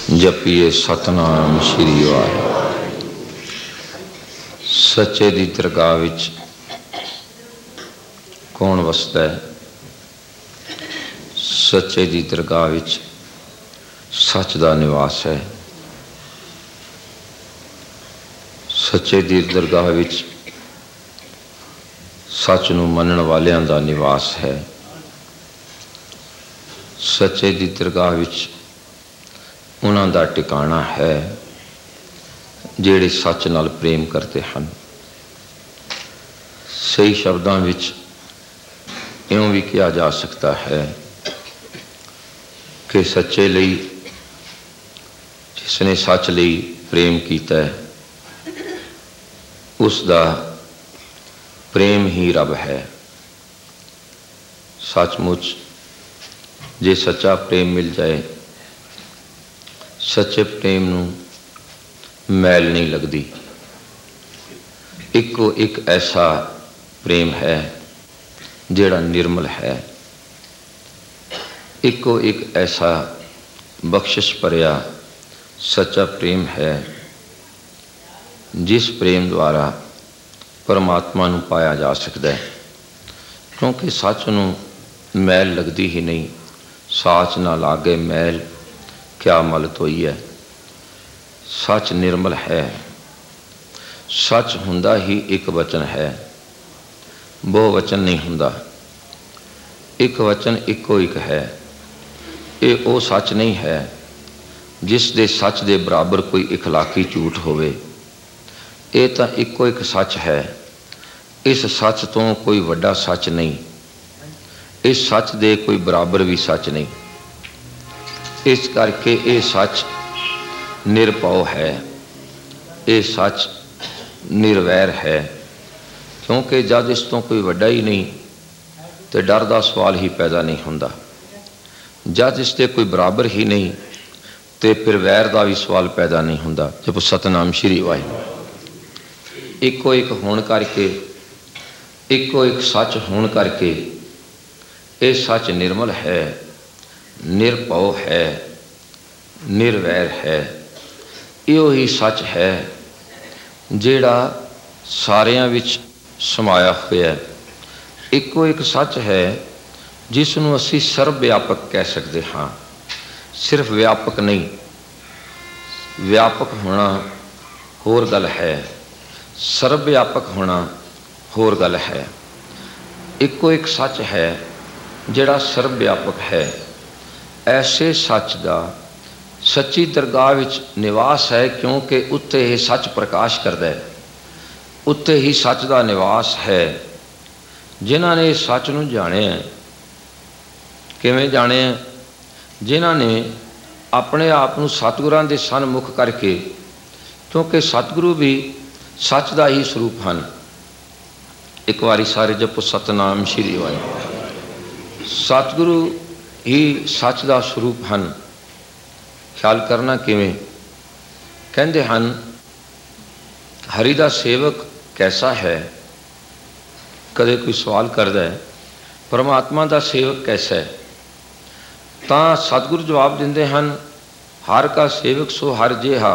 जपिए सतनाम श्री वाहिगुरू। सच्चे दी दरगाह विच कौन वसदा है? सच्चे दी दरगाह विच सच दा निवास है। सच्चे दी दरगाह विच सच नूं मनण वालियां दा निवास है। सच्चे दी दरगाह विच उन्हां दा टिकाणा है जिहड़े सच नाल प्रेम करते हैं। सही शब्दां विच इउं भी कहा जा सकता है कि सच्चे लई जिसने सच लई प्रेम कीता है उसका प्रेम ही रब है। सचमुच जे सच्चा प्रेम मिल जाए, सच्चे प्रेम नूं मैल नहीं लगती। इको एक ऐसा प्रेम है जिहड़ा निर्मल है। इको एक ऐसा बख्शिश भरिया सच्चा प्रेम है जिस प्रेम द्वारा परमात्मा नूं पाया जा सकता है। क्योंकि सच नूं मैल लगती ही नहीं। साच ना लागे मैल क्या मलत होई है। सच निर्मल है। सच हुंदा ही एक वचन है, बहु वचन नहीं हुंदा। एक वचन इको एक है। ये वो सच नहीं है जिस दे सच दे बराबर कोई इखलाकी झूठ होवे। ये तो इको एक सच है। इस सच तो कोई वड्डा सच नहीं। इस सच दे कोई बराबर भी सच नहीं। इस करके ये सच निरभव है। ये सच निर्वैर है। क्योंकि जब इस तो कोई वड्डा ही नहीं तो डर का सवाल ही पैदा नहीं होंदा। जब इससे कोई बराबर ही नहीं तो फिर वैर का भी सवाल पैदा नहीं होंदा। जब सतनाम श्री वाहिगुरू। इको एक होने करके, इको एक सच होने करके ये सच निर्मल है, निरभव है, निर्वैर है। यो ही सच है जिहड़ा सारियां विच समाया होया। इको एक सच है जिसनूं असीं सर्व व्यापक कह सकते हाँ। सिर्फ व्यापक नहीं, व्यापक होना होर गल है, सर्व व्यापक होना होर गल है। इको एक सच है जिहड़ा सर्व व्यापक है। ऐसे सच का सच्ची दरगाह विच निवास है। क्योंकि उत्ते ही सच प्रकाश करता है। उत्ते ही सच का निवास है। जिन्हां ने सच नूं जाणिया, किवें जाणिया? जिन्हां ने अपने आप नूं सतगुरां दे सन्मुख करके, क्योंकि सतगुरु भी सच का ही स्वरूप हैं। एक बारी सारे जपो सतनाम श्री वाहिगुरू। सतगुरु ही सच का स्वरूप हैं। ख्याल करना किवें? कहते हैं हरि का सेवक कैसा है? कदे कोई सवाल करता है परमात्मा का सेवक कैसा है? तो सतगुरु जवाब देंदे हैं हर का सेवक सो हर जिहा।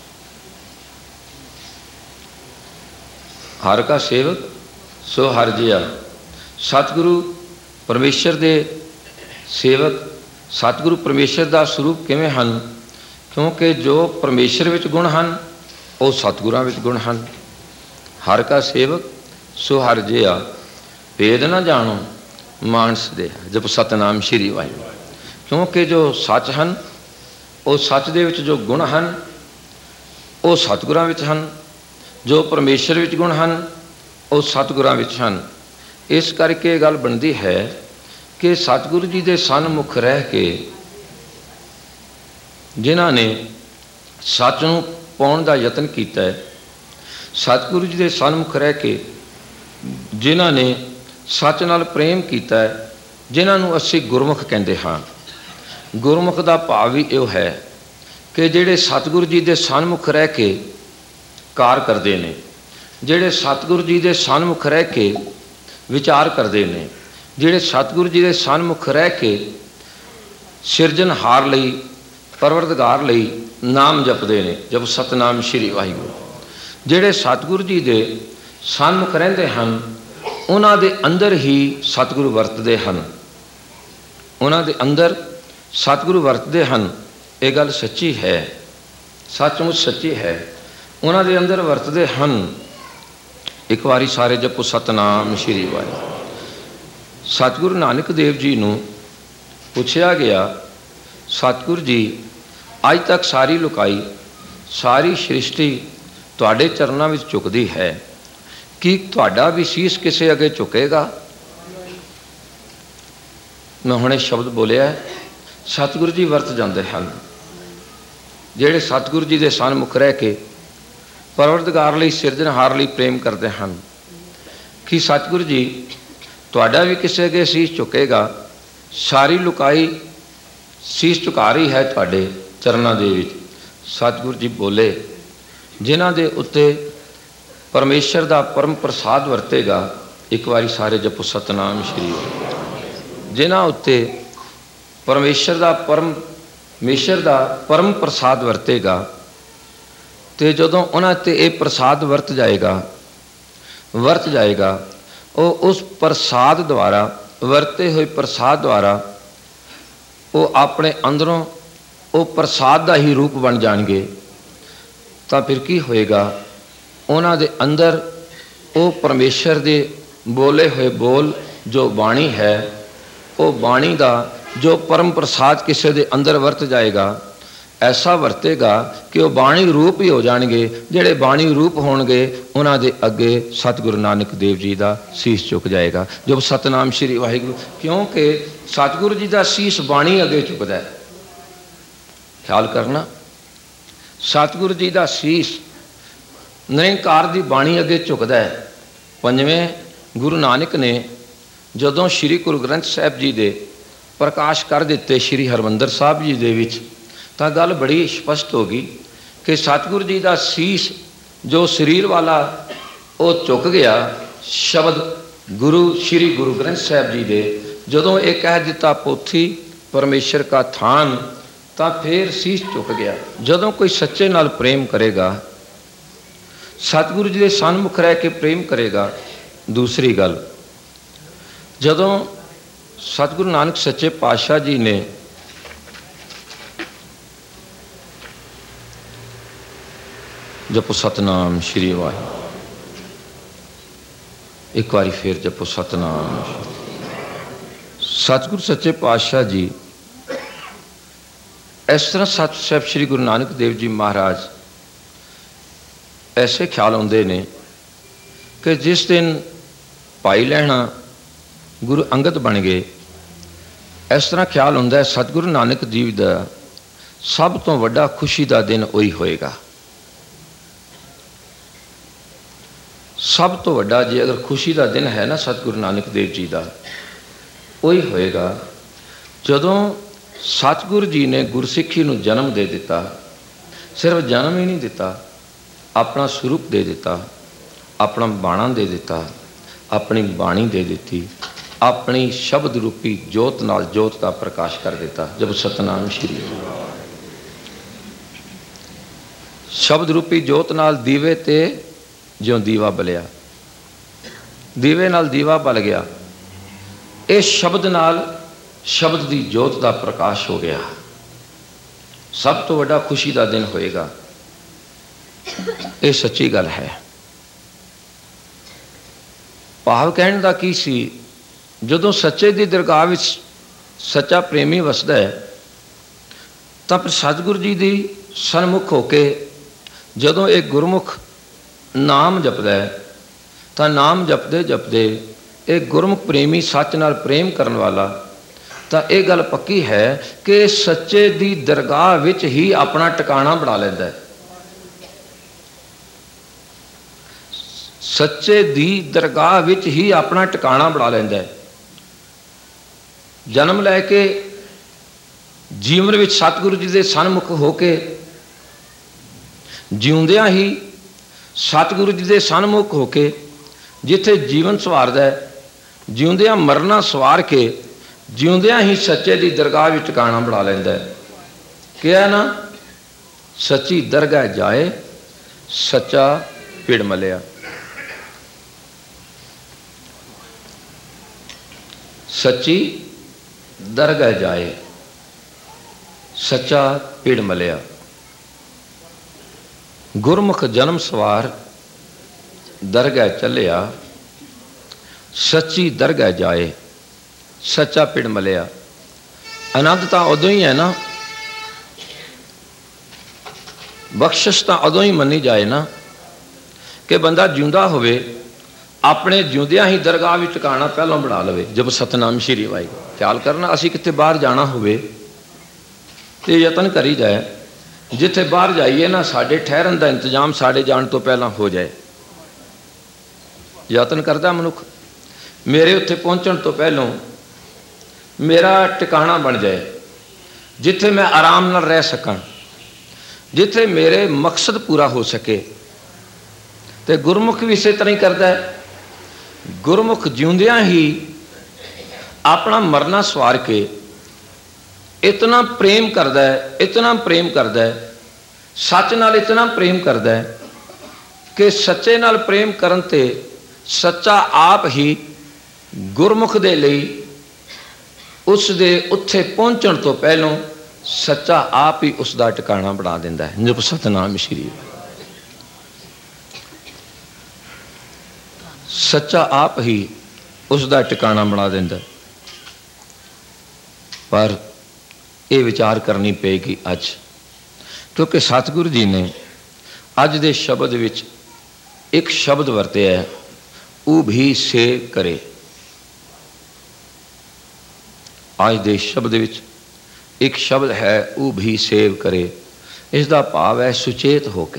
हर का सेवक सो हर जिहा। सतगुरु परमेश्वर दे सेवक, सतगुरु परमेश्वर का स्वरूप किवें हैं? क्योंकि जो परमेश्वर विच गुण हैं वो सतगुरां विच गुण हैं। हर का सेवक सो हर जिहा। भेद ना जानो मानस दे। जब सतनाम श्री वाहिगुरू। क्योंकि जो सच हैं वो सच दे विच जो गुण हैं वो सतगुरां विच हैं। जो परमेश्वर विच गुण हैं वो सतगुरां विच हैं। इस करके गल बनती है कि सतगुरु जी के सन्मुख रह के जिन्हां ने सच नूं पाउण दा यतन कीता है, सतगुरु जी के सन्मुख रह के जिन्हां ने सच नाल प्रेम कीता है, जिन्हां नूं असीं गुरमुख कहंदे हां। गुरमुख का भाव भी इहो है कि जिहड़े सतगुरु जी के सन्मुख रह के कार करते हैं, जिहड़े सतगुरु जी के सन्मुख रह के विचार करते हैं, जिहड़े सतगुरु जी के सन्मुख रह के सिरजनहार लई परवरदिगार लई नाम जपते हैं। जब सतनाम श्री वाहिगुरू, ਜਿਹੜੇ सतगुरु जी के सन्मुख रहिंदे हन उन्हां दे अंदर ही सतगुरु वरतदे हन, उन्हां दे अंदर सतगुरु वरतदे हन। ये गल सच्ची है, सचमुच सच्ची है, उन्हां दे अंदर वरतदे हन। एक बारी सारे जपो सतनाम श्री वाहिगुरू। सतगुरु नानक देव जी नूं पुछया गया, सतगुरु जी अज तक सारी लुकाई सारी सृष्टि तुहाडे चरनां विच झुकदी है, कि तुहाडा भी सीस किसे अगे झुकेगा? मैं हुणे शब्द बोलिया, सतगुरु जी वरत जाते हैं। ਜਿਹੜੇ सतगुरु जी के सन्मुख रह के परवरदिगार लई सिरजनहार लई प्रेम करते हैं कि सतगुरु जी तुहाडा भी किसी अगे सीस झुकेगा? सारी लुकाई सीस झुका रही है तुहाडे चरनां दे विच। सतगुरु जी बोले, जिन्हां दे उत्ते परमेश्वर का परम प्रसाद वरतेगा, एक बारी सारे जपो सतनाम श्री, जिन्हां उत्ते परमेश्वर का परम प्रसाद वरतेगा, तो जदों उन्हां ते ये प्रसाद वरत जाएगा वो उस प्रसाद द्वारा, वरते हुए प्रसाद द्वारा वो अपने अंदरों वो प्रसाद का ही रूप बन जाएंगे। तो फिर की होएगा? उन्हां दे अंदर वो परमेश्वर के बोले हुए बोल जो बाणी है, वो बाणी का जो परम प्रसाद किसी के अंदर वरत जाएगा, ऐसा वरतेगा कि वह बाणी रूप ही हो जाएंगे। जेड़े बाणी रूप होणगे उन्हां दे अगे सतगुरु नानक देव जी का सीस झुक जाएगा। जब सतनाम श्री वाहिगुरू, क्योंकि सतगुरु जी का सीस बाणी अगे झुकदा है। ख्याल करना, सतगुरु जी का सीस निरंकार की बाणी अगे झुकदा है। पंजवें गुरु नानक ने जदों श्री गुरु ग्रंथ साहिब जी दे प्रकाश कर दिते श्री हरमंदर साहब जी दे विच, तां गल बड़ी स्पष्ट हो गई कि सतगुरु जी का सीस जो शरीर वाला वो झुक गया। शब्द गुरु श्री गुरु ग्रंथ साहिब जी दे जदों ये कह दिता पोथी परमेश्वर का थान, तां फिर सीस झुक गया। जदों कोई सच्चे नाल प्रेम करेगा, सतगुरु जी के सन्मुख रह के प्रेम करेगा। दूसरी गल, जदों सतगुरु नानक सच्चे पातशाह जी ने जपो सतनाम श्री वाहिगुरू, एक बारी फिर जपो सतनाम। सतगुरु सच्चे पातशाह जी इस तरह सत साहिब श्री गुरु नानक देव जी महाराज ऐसे ख्याल आते ने कि जिस दिन भाई लहणा गुरु अंगद बन गए, इस तरह ख्याल होंदा है सतगुरु नानक देव का सब तो वड्डा खुशी का दिन वही होएगा। सब तो वड्डा जे अगर खुशी का दिन है ना सतगुरु नानक देव जी का, वही होएगा जदों सतगुरु जी ने गुरसिੱਖੀ नूं जन्म दे दिता। सिर्फ जन्म ही नहीं दिता, अपना स्वरूप दे दिता, अपना बाणा दे दिता, अपनी बाणी दे दी, अपनी शब्द रूपी जोत नाल जोत का प्रकाश कर दिता। जब सतनाम श्री, शब्द रूपी जोत नाल दीवे ते ज्यों दीवा बलिया, दीवे नाल दीवा बल गया। इस शब्द नाल शब्द की जोत का प्रकाश हो गया। सब तो वड्डा खुशी का दिन होएगा। ये सच्ची गल है। भाव कहने का की सी, जदों सच्चे की दरगाह विच सच्चा प्रेमी वसदा है, तब सतगुरु जी की सन्मुख होके जदों एक गुरमुख नाम जपदा है, तो नाम जपदे जपदे एक गुरमुख प्रेमी सच नाल प्रेम करने वाला, तो यह गल पक्की है कि सच्चे की दरगाह विच ही अपना टिकाणा बना लैंदा है। सच्चे दी दरगाह विच ही अपना टिकाणा बना लैंदा है। जन्म लैके जीवन विच सतगुरु जी के सन्मुख होके जिउंदियां ही सतगुरु जी के सन्मुख होके जिथे जीवन सवारदा है, जिउंदियां मरना सवार के जिउंदियां ही सच्चे की दरगाह विच टिकाणा बना लैंदा है। क्या ना, सच्ची दरगाह जाए सच्चा पिड़ मलिया। सच्ची दरगाह जाए सच्चा पिड़ मलिया। गुरमुख जन्म सवार दरगाह चलिया, सच्ची दरगाह जाए सच्चा पिड़ मलिया। आनंद तो उदों ही है ना, बख्शिश तो उदों ही मनी जाए ना कि बंदा जिंदा होवे, अपने जिंदियां ही दरगाह भी टिकाना पहलों बना लवे। जब सतनाम श्री वाहिगुरू ख्याल करना, असी कितने बाहर जाना होवे तो यतन करी जाए, जिथे बाहर जाइए ना साढ़े ठहरन का इंतजाम साढ़े जान तो पहला हो जाए। यतन करता मनुख मेरे उत्थे पहुँचण तो पहलों मेरा टिकाणा बन जाए, जिथे मैं आराम नाल रह सकां, जिथे मेरे मकसद पूरा हो सके। तो गुरमुख भी इस तरह ही करता है। गुरमुख जिउंदियां ही अपना मरना सवार के इतना प्रेम करता है, इतना प्रेम करता है, सच नाल इतना प्रेम करता है कि सच्चे नाल प्रेम करन ते सच्चा आप ही गुरमुख दे लई उस दे उत्थे पहुंचण तो पहलों सच्चा आप ही उसका टिकाणा बना दिंदा है। जप सतनाम श्री, सच्चा आप ही उसका टिकाणा बना दिंदा। पर यह विचार करनी पेगी अज, क्योंकि सतगुरु जी ने अज दे शब्द विच एक शब्द वरते है, ऊ भी सेव करे। आज दे शब्द विच एक शब्द है, ऊ भी सेव करे। इसका भाव है सुचेत होके,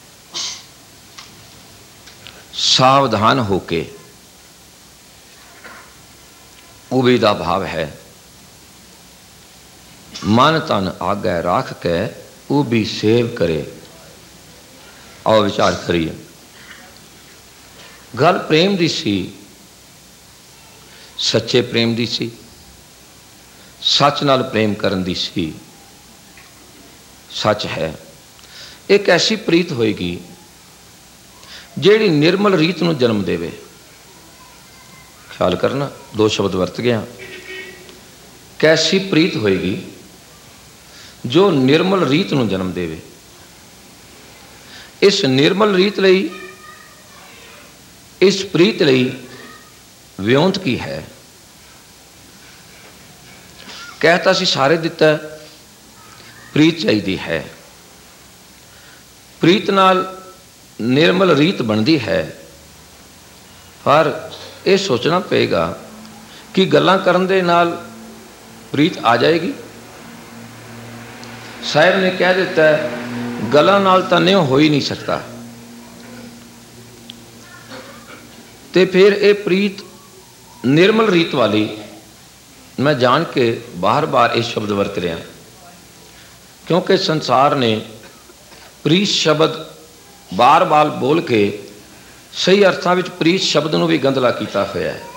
सावधान होके। उबी का भाव है मन तन आगे राख के ऊ भी सेव करे। आओ विचार करिए। गल प्रेम दी सी, सच्चे प्रेम दी सी, सच नाल प्रेम करन दी सी। सच है एक ऐसी प्रीत होएगी जेड़ी निर्मल रीत नूं जन्म देवे। ख्याल करना, दो शब्द वरत गया। कैसी प्रीत होएगी जो निर्मल रीत नूं जन्म देवे। इस निर्मल रीत लई, इस प्रीत लई विਉਂਤ की है। कहता सी सारे दिता, प्रीत चाहिए है। प्रीत नाल निर्मल रीत बनती है, पर यह सोचना पेगा कि गल्लां करन दे नाल प्रीत आ जाएगी। साहिब ने कह दिता है गल्लां नाल तां न्यों हो ही नहीं सकता। ते फिर ये प्रीत निर्मल रीत वाली, मैं जान के बार बार ये शब्द वरत रहा, क्योंकि संसार ने प्रीत शब्द बार बार बोल के सही अर्थां विच प्रीत शब्द नूं भी गंदला कीता होया है।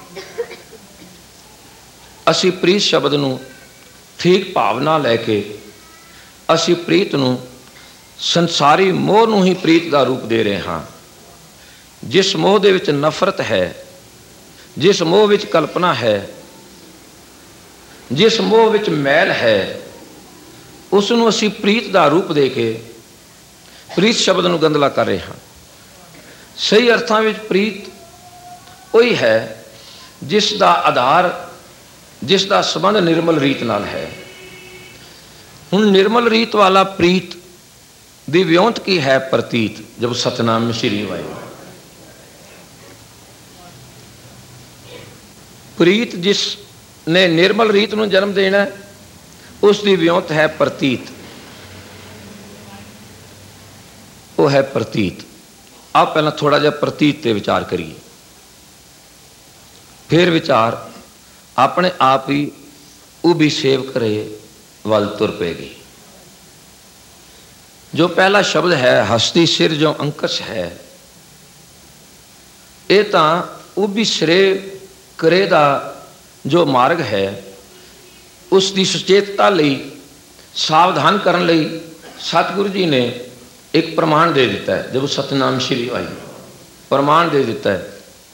असी प्रीत शब्द नूं ठीक भावना लैके असी प्रीत नूं संसारी मोह नूं ही प्रीत का रूप दे रहे हाँ। जिस मोह दे विच नफरत है, जिस मोह विच कल्पना है, जिस मोह विच मैल है, उसनूं असी प्रीत का रूप दे के प्रीत शब्द नूं गंदला कर रहे हाँ। सही अर्थां विच प्रीत वही है जिसका आधार, जिसका संबंध निर्मल रीत नाल है। हुण निर्मल रीत वाला प्रीत दी विਉਂਤ की है प्रतीत। जब सतनाम श्री वाहिगुरू। प्रीत जिसने निर्मल रीत नूं जन्म देना है, उसकी विਉਂਤ है प्रतीत। वो है प्रतीत। आप पहला थोड़ा जिहा प्रतीत ते विचार करिए, फिर विचार अपने आप ही वो भी सेव करे वल तुर पेगी। जो पहला शब्द है हस्ती सिर जो अंकस है, ये तो उबी सिरे करे दा जो मार्ग है, उसकी सुचेतता लई सावधान करने लई सतगुरु जी ने एक प्रमाण दे दिता है। जब सतनाम श्री वाहिगुरू प्रमाण दे दिता है।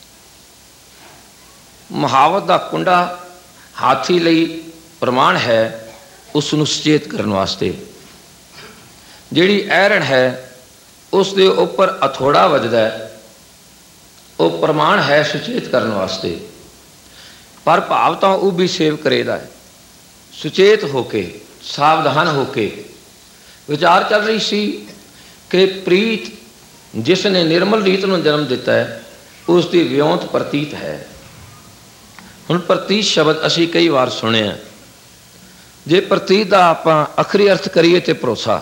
महावत का कुंडा हाथी लई प्रमाण है, उसनूं सचेत करने वास्ते। जिहड़ी ऐरन है उस दे उपर अथोड़ा वजदा है, वो प्रमाण है सुचेत करने वास्ते। पर भाव तो वो भी सेव करेगा है। सुचेत होके सावधान होके विचार चल रही सी कि प्रीत जिसने निर्मल रीत को जन्म दिता है उसकी विਉਂਤ प्रतीत है। हुण प्रतीत शब्द असी कई बार सुने हैं। जे प्रतीत का आपां अखरी अर्थ करिए तो भरोसा,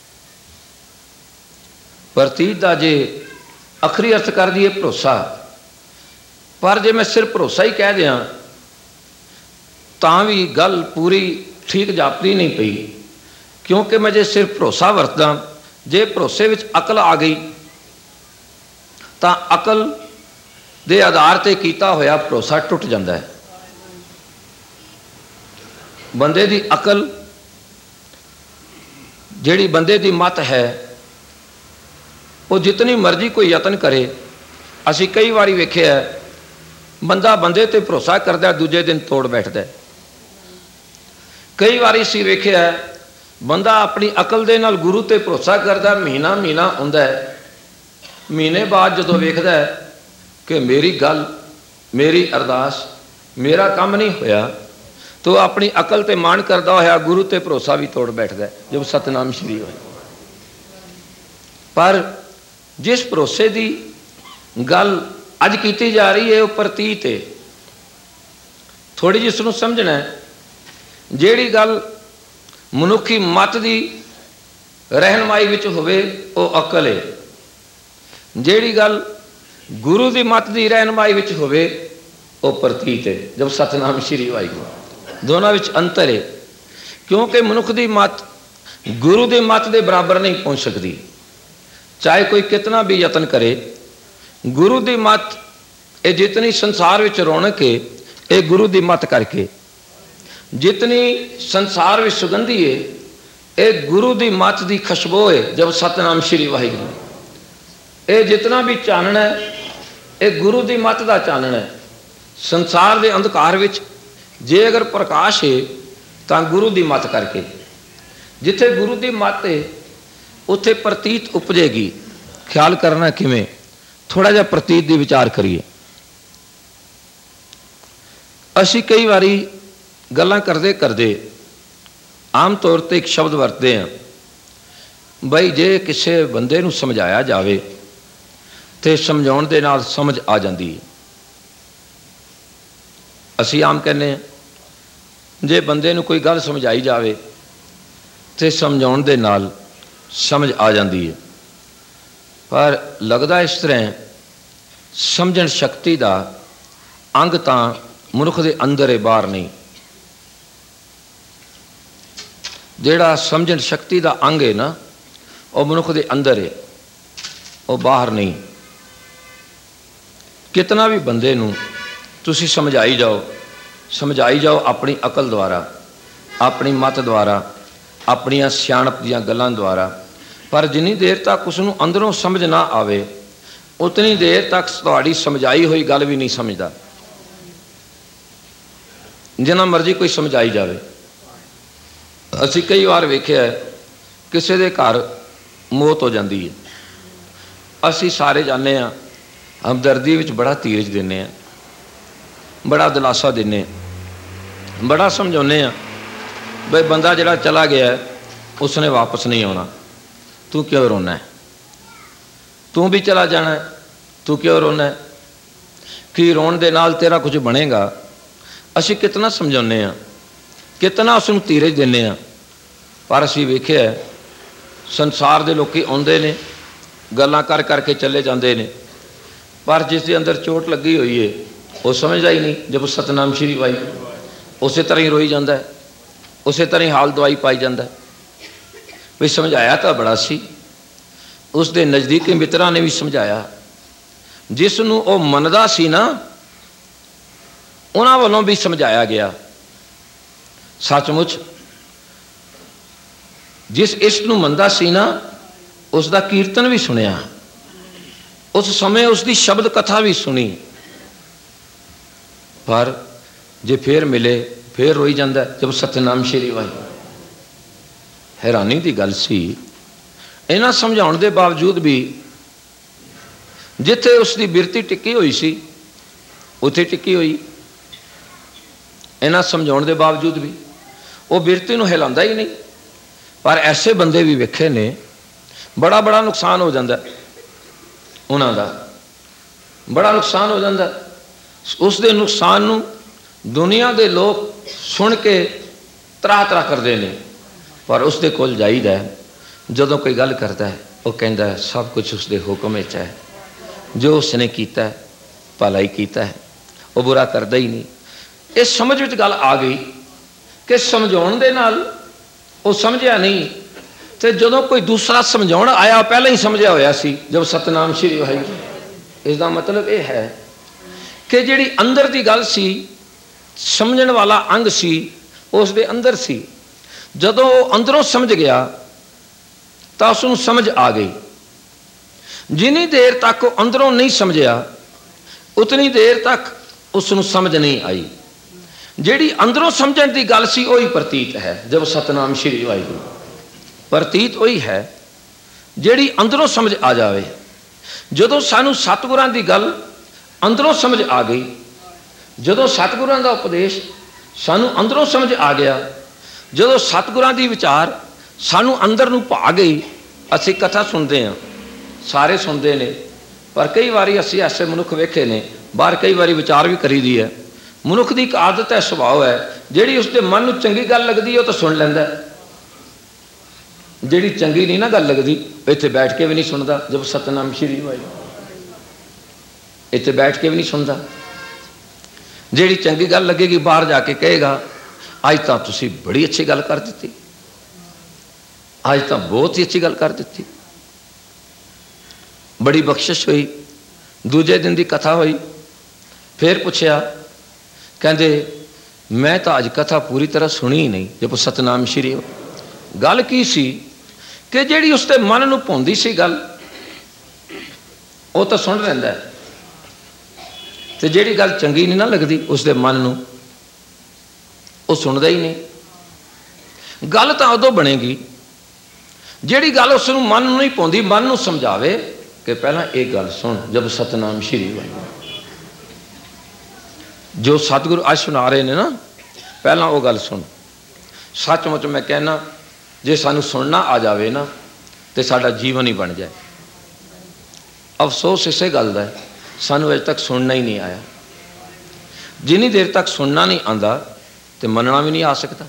प्रतीत का जे अखरी अर्थ कर दिए भरोसा। पर जे मैं सिर्फ भरोसा ही कह दिया तां भी गल पूरी ठीक जापदी नहीं पई, क्योंकि मैं जे सिर्फ भरोसा वरतदा, जे भरोसे विच अकल आ गई तां अकल दे आधार ते कीता होया भरोसा टुट जाता है। बंदे दी अकल जिहड़ी बंदे दी मत है, वो जितनी मर्जी कोई यतन करे। असी कई बारी वेखिया बंदा बंदे ते भरोसा करदा दूजे दिन तोड़ बैठदा। कई बारी असी वेखिया बंदा अपनी अकल दे नाल गुरु ते भरोसा करदा, महीना महीना हुंदा है, महीने बाद जदों वेखदा है कि मेरी गल, मेरी अरदास, मेरा काम नहीं होया, तो अपनी अकल ते मान करदा होया गुरु ते भरोसा भी तोड़ बैठदा है। जब सतनाम श्री होए। पर जिस भरोसे की गल अज की जा रही है वो प्रतीत है। थोड़ी जी इसनूं समझना है। जिहड़ी गल मनुखी मत की रहनमाई विच होवे वो अकल है। जिहड़ी गल गुरु की मत की रहनमाई विच होवे वो प्रतीत है। जब सतनाम श्री वाहिगुरू। दोनों विच अंतर है, क्योंकि मनुख की मत गुरु की मत के बराबर नहीं पहुँच सकती। चाहे कोई कितना भी यतन करे, गुरु की मत ये जितनी संसार विच रौनक है ये गुरु की मत करके, जितनी संसार विच सुगंधी है ये गुरु की मत की खुशबू है। जब सतनाम श्री वाहिगुरू। ये जितना भी चानण है ये गुरु की मत का चानण है। संसार के अंधकार विच जे अगर प्रकाश है तो गुरु की मत करके, जिथे गुरु की मत है उत्थे प्रतीत उपजेगी। ख्याल करना किवें, थोड़ा जिहा प्रतीत दी विचार करिए। असी कई बारी गल्लां करदे करदे आम तौर पर एक शब्द वरतते हैं, बई जे किसी बंदे नूं समझाया जाए तो समझाउण दे नाल समझ आ जाती है। असी आम कहने जे बंदे नूं कोई गल समझाई जाए तो समझाउण दे नाल समझ आ जाती है। पर लगता इस तरह समझण शक्ति का अंग तो मनुख के अंदर है, बाहर नहीं। जिहड़ा समझण शक्ति का अंग है ना वो मनुख के अंदर है, वो बाहर नहीं। कितना भी बंदे नूं तुसी समझाई जाओ अपनी अकल द्वारा, अपनी मत द्वारा, अपनिया सियाणप दीआं गल्लां द्वारा, पर जिन्नी देर तक उसनूं अंदरों समझ ना आवे उतनी देर तक तुहाड़ी समझाई हुई गल भी नहीं समझदा। जिन्ना मर्जी कोई समझाई जाए। असी कई बार वेखिया किसी के घर मौत हो जाती है, असी सारे जाने हमदर्दी विच बड़ा धीरज देने, बड़ा दिलासा देने, बड़ा समझाने भाई बंदा जिहड़ा चला गया उसने वापस नहीं आना, तू क्यों रोना है, तू भी चला जाना है, तू क्यों रोना है, कि रोन दे नाल तेरा कुछ बनेगा। असी कितना समझाने, कितना उसनूं धीरज देने, पर असी वेखिया संसार दे लोकी आउंदे ने गल्लां कर करके चले जाते हैं, पर जिस दे अंदर चोट लगी हुई है वो समझदा ही नहीं। जब सतनाम श्री वाहिगुरू उस तरह ही रोई जाता है, उस तरह ही हाल दवाई पाई जाता है। भी समझाया तो बड़ा सी, उसके नज़दीकी मित्रों ने भी समझाया, जिसनों वो मनदा सी ना उन्हां वालों भी समझाया गया। सचमुच जिस इस नूं मंदा सी ना उसका कीर्तन भी सुनिया, उस समय उसकी शब्द कथा भी सुनी, पर जे फिर मिले फिर रोई जाता जब सतनाम श्री वाहिगुरू। हैरानी की गल सी, इन्हां समझाउण दे बावजूद भी जिथे उसकी बिरती टिकी हुई सी उत्थे टिकी हुई। इन्हां समझाउण दे बावजूद भी वो बिरती नूं हिलांदा ही नहीं। पर ऐसे बंदे भी वेखे ने बड़ा बड़ा नुकसान हो जाता उन्हां दा, बड़ा नुकसान हो जाता। उस दे नुकसान नूं दुनिया के लोग सुन के तराह तराह करते हैं, पर उसके कोल जाईदा जदों कोई गल करता है वो कहता है सब कुछ उसके हुक्म विच है, जो उसने किया है भला ही किया है, वो बुरा करता ही नहीं। इस समझ विच गल आ गई कि समझाउण दे नाल वो समझिया नहीं, तो जदों कोई दूसरा समझाउण आया पहले ही समझिया होया सी जब सतनाम श्री वाहिगुरू। इसका मतलब यह है कि जिहड़ी अंदर की गल सी, समझण वाला अंग सी उस दे अंदर सी। जदों वो अंदरों समझ गया तो उसनूं समझ आ गई। जिनी देर तक वो अंदरों नहीं समझिया उतनी देर तक उसनूं समझ नहीं आई। जिहड़ी अंदरों समझण की गल सी वही प्रतीत है जब सतनाम श्री वाहिगुरू। प्रतीत वही है जिहड़ी अंदरों समझ आ जाए। जदों सानूं सतगुरां की गल अंदरों समझ आ गई, जदों सतगुरां का उपदेश सानू अंदरों समझ आ गया, जदों सतगुरां की विचार सानू अंदर नूं भा गई। असीं कथा सुनते हैं, सारे सुनते हैं, पर कई बारी असीं ऐसे मनुख वेखे ने बाहर कई बारी विचार भी करी दी है। मनुख की एक आदत है, सुभाव है, जिहड़ी उसके मन नूं चंगी गल लगदी है तो सुन लैंदा, जिहड़ी चंगी नहीं ना गल लगदी इत्थे बैठ के भी नहीं सुनता। जब सतनाम श्री वाहिगुरू इत्थे बैठ के भी नहीं सुनता। जिहड़ी चंगी गल लगेगी बाहर जाके कहेगा अज तो तुसी बड़ी अच्छी गल कर दी, अज तो बहुत ही अच्छी गल कर दी, बड़ी बख्शिश हुई। दूजे दिन की कथा हुई, फिर पूछया, कहते मैं तो अज कथा पूरी तरह सुनी ही नहीं। जब सतनाम श्री गल की सी कि जिहड़ी उसके मन नूं भाउंदी सी गल वो तो सुन लैंदा है, तो जिहड़ी गल चंगी नहीं ना लगती उसके मन नूं वो सुनता ही नहीं। गल तो उदों बनेगी जिहड़ी गल उस मन नूं नहीं पाउंदी, मन नूं समझावे कि पहला एक गल सुन। जब सतनाम श्री वाहिगुरू जो सतगुरु अज सुना रहे ने ना, पहला वो गल सुन। सचमुच मैं कहना जे सानू सुनना आ जाए ना तो साडा जीवन ही बन जाए। अफसोस इसे गल दा है सानू अज तक सुनना ही नहीं आया। जिनी देर तक सुनना नहीं आता तो मनना भी नहीं आ सकता।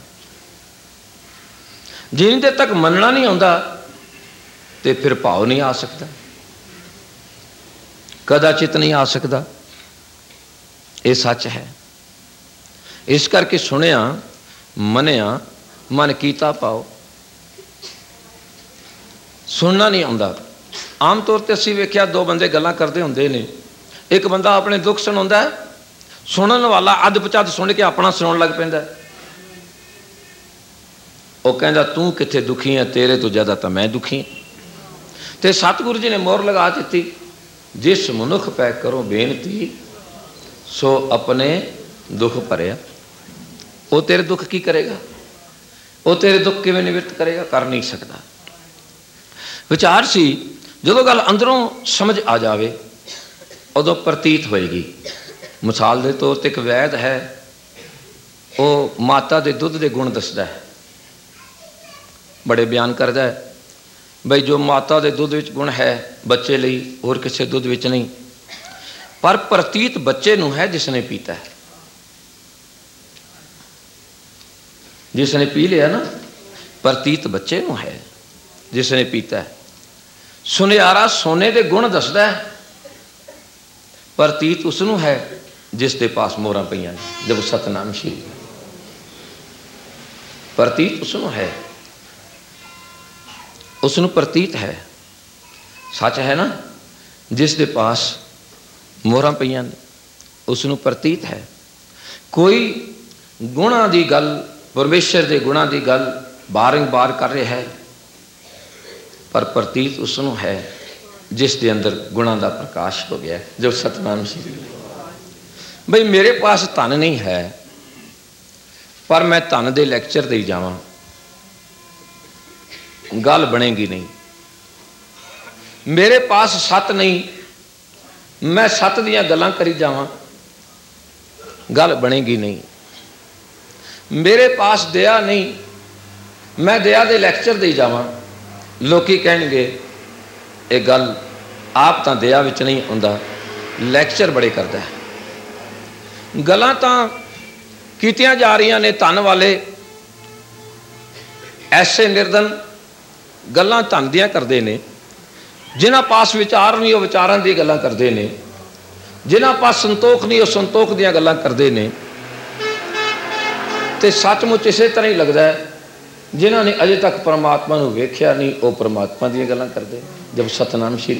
जिनी देर तक मनना नहीं आता तो फिर भाव नहीं आ सकता, कदाचित नहीं आ सकता। ये सच है। इस करके सुनिया मनिया मन कीता पाओ। सुनना नहीं आता। आम तौर पर असीं वेख्या दो बंदे गल्लां करते होंदे ने, एक बंदा अपने दुख सुनाउंदा है, सुनन वाला अध पचद सुन के अपना सुनाउण लग पैंदा है। वो कहंदा तू कित्थे दुखी है, तेरे तो ज़्यादा तो मैं दुखी हाँ। तो सतगुरु जी ने मोहर लगा दी, जिस मनुख पै करो बेनती सो अपने दुख भरिया। वो तेरे दुख की करेगा, वो तेरे दुख किवें निवृत्त करेगा, कर नहीं सकता। विचार सी जो गल अंदरों समझ आ जाए उदों प्रतीत होएगी। मिसाल के तौर पर एक वैद है, वो माता के दुध के गुण दसदा है, बड़े बयान करता है बई जो माता के दुध विच गुण है बच्चे लिए होर किसी दुध विच नहीं, पर प्रतीत बच्चे नूं है जिसने पीता है। जिसने पी लिया ना, प्रतीत बच्चे नूं है जिसने पीता है। सुनियारा सोने के गुण दसदा है, प्रतीत उसनूं है जिसके पास मोहरां पईयां ने। जब सतनाम श्री प्रतीत उसनूं है, उसनूं प्रतीत है। सच है ना, जिसके पास मोहरां पईयां ने उसनूं प्रतीत है। कोई गुणा की गल, परमेश्वर के गुणा की गल बारंबार कर रहा है, पर प्रतीत उसनों है जिस दे अंदर गुणों का प्रकाश हो गया। जब सतनाम श्री बई मेरे पास धन नहीं है पर मैं धन दे लैक्चर दे जावां, गल बनेगी नहीं। मेरे पास सत नहीं, मैं सत दियां गल्लां करी जावां, गल बनेगी नहीं। मेरे पास दया नहीं, मैं दया दे लैक्चर दे जावां, लोकी कहणगे ये गल आप तां दया विच नहीं आउंदा, लैक्चर बड़े करदा है। गल्लां तां कीतियां जा रहीआं ने धन वाले, ऐसे निर्धन गल्लां धन दियां करदे ने। जिन्हां पास विचार नहीं वो विचारां दी गल्लां करदे ने, जिन्हां पास संतोख नहीं वो संतोख दियां गल्लां करदे ने। ते सचमुच इसे तरह ही लगता है जिन्हां ने अजे तक परमात्मा नूं वेख्या नहीं वो परमात्मा दियां गल्लां करदे। जब सतनाम श्री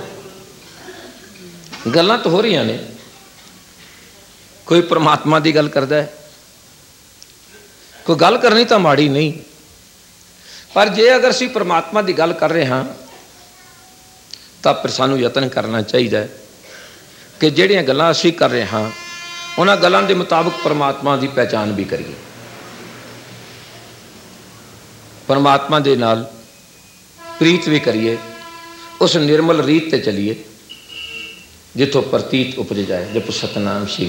गल्लां तो हो रही ने, कोई परमात्मा की गल करता है, कोई गल करनी तो माड़ी नहीं, पर जे अगर असीं परमात्मा की गल कर रहे हाँ तो फिर सानूं यतन करना चाहिए कि जिहड़ियां गल्लां असीं कर रहे हाँ उन्हां गल्लां दे मुताबिक परमात्मा की पहचान भी करिए, परमात्मा दे नाल प्रीत भी करिए, उस निर्मल रीत ते चलिए जिथों प्रतीत उपज जाए। जब सतनाम श्री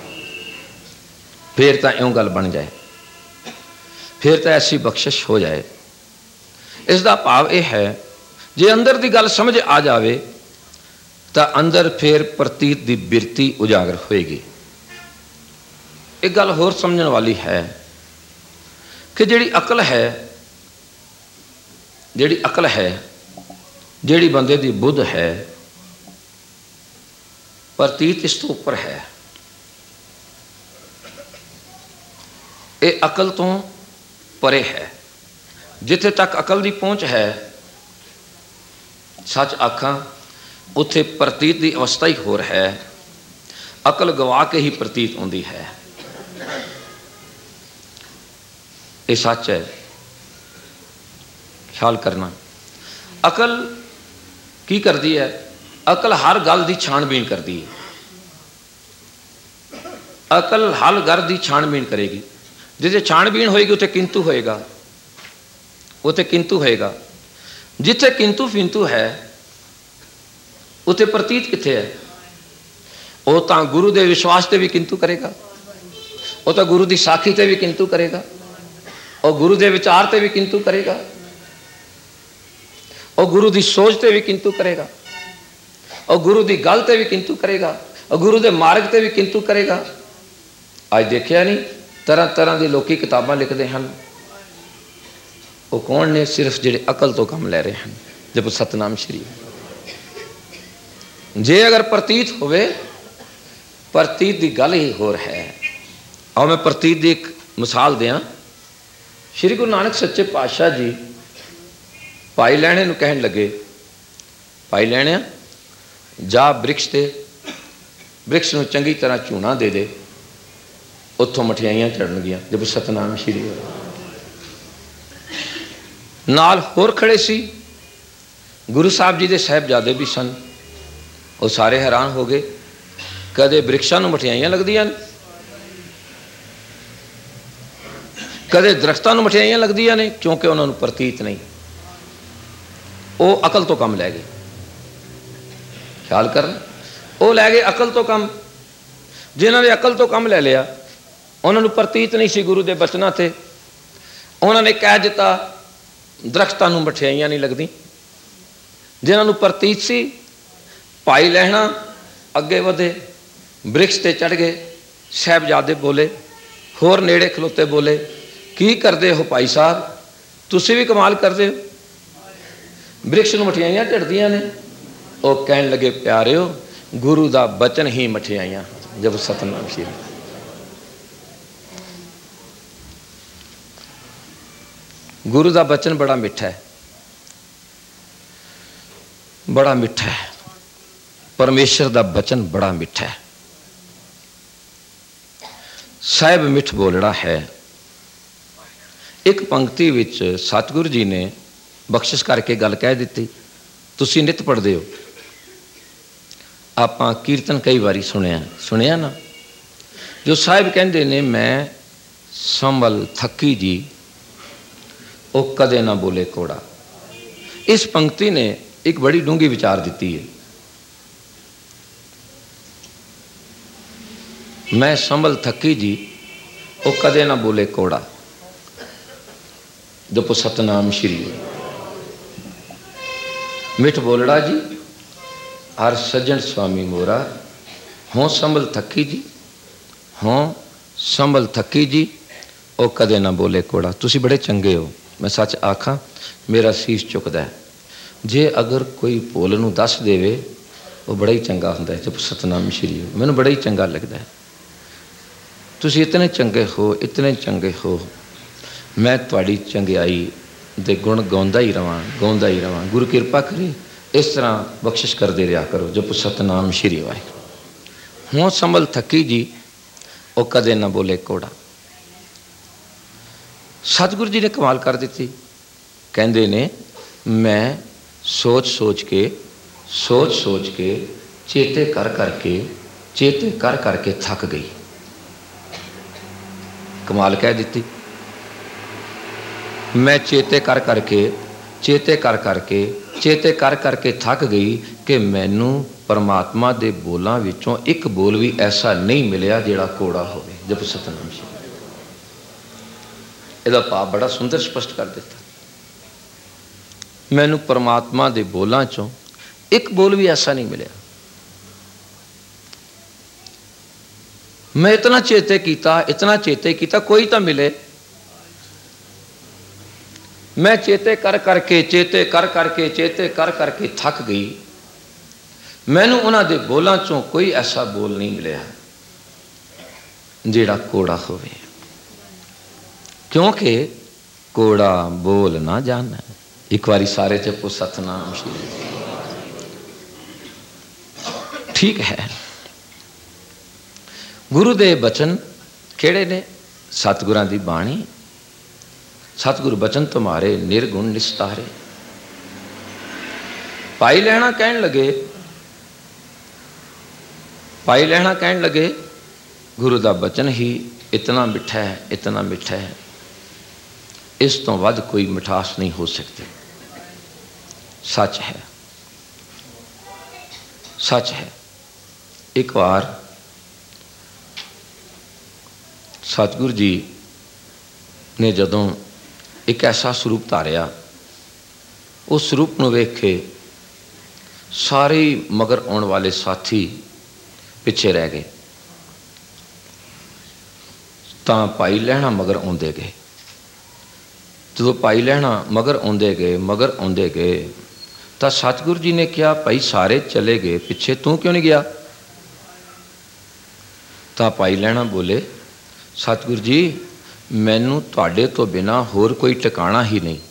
फिर तो इउं गल बन जाए, फिर तो ऐसी बख्शिश हो जाए। इसका भाव यह है जे अंदर की गल समझ आ जाए तो अंदर फिर प्रतीत की बिरती उजागर होएगी। एक गल होर समझण वाली है कि जिहड़ी अकल है, जिहड़ी अकल है, जिहड़ी बंदे की बुद्ध है, प्रतीत इस तो उपर है। ये अकल तो परे है। जिथे तक अकल की पहुँच है, सच आखा उत्थे प्रतीत की अवस्था ही होर है, अकल गवा के ही प्रतीत होंदी है। ये सच है, ख्याल करना। अकल की करती है? अकल हर गल की छाणबीन करती है। अकल हर गल की छाणबीन करेगी। जिथे छाणबीन होएगी उत्थे किंतु होएगा, उत्थे किंतु होएगा। जिथे किंतु फिंतु है उत्थे प्रतीत किथे है? वो तो गुरु के विश्वास से भी किंतु करेगा, वो तो गुरु की साखी से भी किंतु करेगा, और गुरु के विचार से भी किंतु करेगा, और गुरु की सोच से भी किंतु करेगा, और गुरु की गल से भी किंतु करेगा, और गुरु के मार्ग से भी किंतु करेगा। आज देखिया नहीं तरह तरह के लोग किताबां लिखते हैं, वो कौन ने? सिर्फ जिहड़े अकल तो कम ले रहे हैं। जब सतनाम श्री जे अगर प्रतीत होवे, प्रतीत की गल ही होर है। और मैं प्रतीत की एक मिसाल दियाँ। श्री गुरु नानक सच्चे पातशाह जी भाई लैणे नूं कहण लगे, भाई लैणिया जा वृक्ष ते, वृक्ष नूं चंगी तरह झूना दे दे, उत्थों मठियाइयां चढ़नगियां। जब सतनाम श्री नाल होर खड़े सी गुरु साहब जी के साहिबजादे भी सन। वो सारे हैरान हो गए, कदे वृक्षां नूं मठियाइयां लगदियां ने, कदे दरख्तां नूं मठियाइयां लगदियां ने, क्योंकि उन्होंने प्रतीत नहीं। वो अकल तो कम लै गए। ख्याल कर, वो लै गए अकल तो कम। जिन्होंने अकल तो कम ले लिया, उन्होंने प्रतीत नहीं सी गुरु के बचनों से। उन्होंने कह दिता दरख्तां नूं मठियाइयां नहीं लगदी। जिन्होंने प्रतीत सी, भाई लहना अगे वधे, वृक्ष ते चढ़ गए। साहिबजादे बोले, होर नेड़े खलोते बोले, की करते हो भाई साहब, तुसी भी कमाल करते हो, वृक्ष नूं मठियाइयां चढ़दियां ने। वो कहन लगे, प्यारिओ गुरु का बचन ही मठियाइयां। जब सतनाम श्री गुरु का बचन बड़ा मिठा है, बड़ा मिठा है। परमेश्वर का बचन बड़ा मिठा है। साहिब मिठ बोलड़ा है। एक पंक्ति विच सतगुरु जी ने ਬਖਸ਼ਿਸ਼ ਕਰਕੇ ਗੱਲ ਕਹਿ ਦਿੱਤੀ। ਤੁਸੀਂ ਨਿਤ ਪੜ੍ਹਦੇ ਹੋ, ਆਪਾਂ ਕੀਰਤਨ ਕਈ ਵਾਰੀ ਸੁਣਿਆ ਨਾ, ਜੋ ਸਾਹਿਬ ਕਹਿੰਦੇ ਨੇ ਮੈਂ ਸੰਭਲ ਥੱਕੀ ਜੀ ਉਹ ਕਦੇ ਨਾ ਬੋਲੇ ਕੋੜਾ। ਇਸ ਪੰਕਤੀ ਨੇ ਇੱਕ ਬੜੀ ਡੂੰਘੀ ਵਿਚਾਰ ਦਿੱਤੀ ਹੈ। मैं संभल थकी जी वो कदे ना बोले कोड़ा। जपो सतनाम श्री मिठ बोलड़ा जी हर सज्जन स्वामी मोरा। हों संभल थकी जी, हों संभल थकी जी वो कदे ना बोले कोड़ा। तुसी बड़े चंगे हो, मैं सच आखा मेरा शीश चुकदा है। जे अगर कोई भोल नूं दस देवे वो बड़ा ही चंगा हुंदा है। जपो सतनाम श्री मैनूं बड़ा ही चंगा लगदा है। तुसी इतने चंगे हो, इतने चंगे हो, मैं तुहाड़ी चंगियाई दे गुण गाउंदा ही रवां। गुरु किरपा करे इस तरह बख्शिश करते रहा करो। जप सतनाम श्री वाहिगुरू। हों संभल थकी जी वो कदे ना बोले कोड़ा। सतगुरु जी ने कमाल कर दी। कहते ने मैं सोच सोच के चेते कर करके थक गई। कमाल कह दी। मैं चेते कर करके थक गई कि मैनू परमात्मा दे बोलों विचों एक बोल भी ऐसा नहीं मिलिया जिहड़ा कोड़ा होवे। जप सतनाम श्री। इहदा भाव बड़ा सुंदर स्पष्ट कर दिता। मैनू परमात्मा दे बोलों चों एक बोल भी ऐसा नहीं मिलिया। मैं इतना चेते किया कोई तो मिले। मैं चेते कर करके थक गई। मैनू उन्हां दे बोलों चों कोई ऐसा बोल नहीं मिलिया जिहड़ा कोड़ा होवे। क्योंकि कोड़ा बोल ना जाना। एक बारी सारे जपो सतनाम श्री। ठीक है, गुरु दे बचन किहड़े ने? सतगुरां दी बाणी। सतगुरु बचन तुम्हारे निर्गुण निस्तारे। पाई लैणा कहन लगे गुरु दा बचन ही इतना मिठा है, इस तो वध कोई मिठास नहीं हो सकती। सच है। एक बार सतगुरु जी ने जदों एक ऐसा स्वरूप धारिया, उस स्वरूप को वेख के सारे मगर आने वाले साथी पिछे रह गए। तो भाई लहणा मगर आते गए। जो भाई लहणा मगर आते गए तो सतगुरु जी ने कहा भाई सारे चले गए, पिछे तू क्यों नहीं गया? तो भाई लहणा बोले सतगुरु जी मैनू तुहाडे तो बिना होर कोई ठिकाना ही नहीं।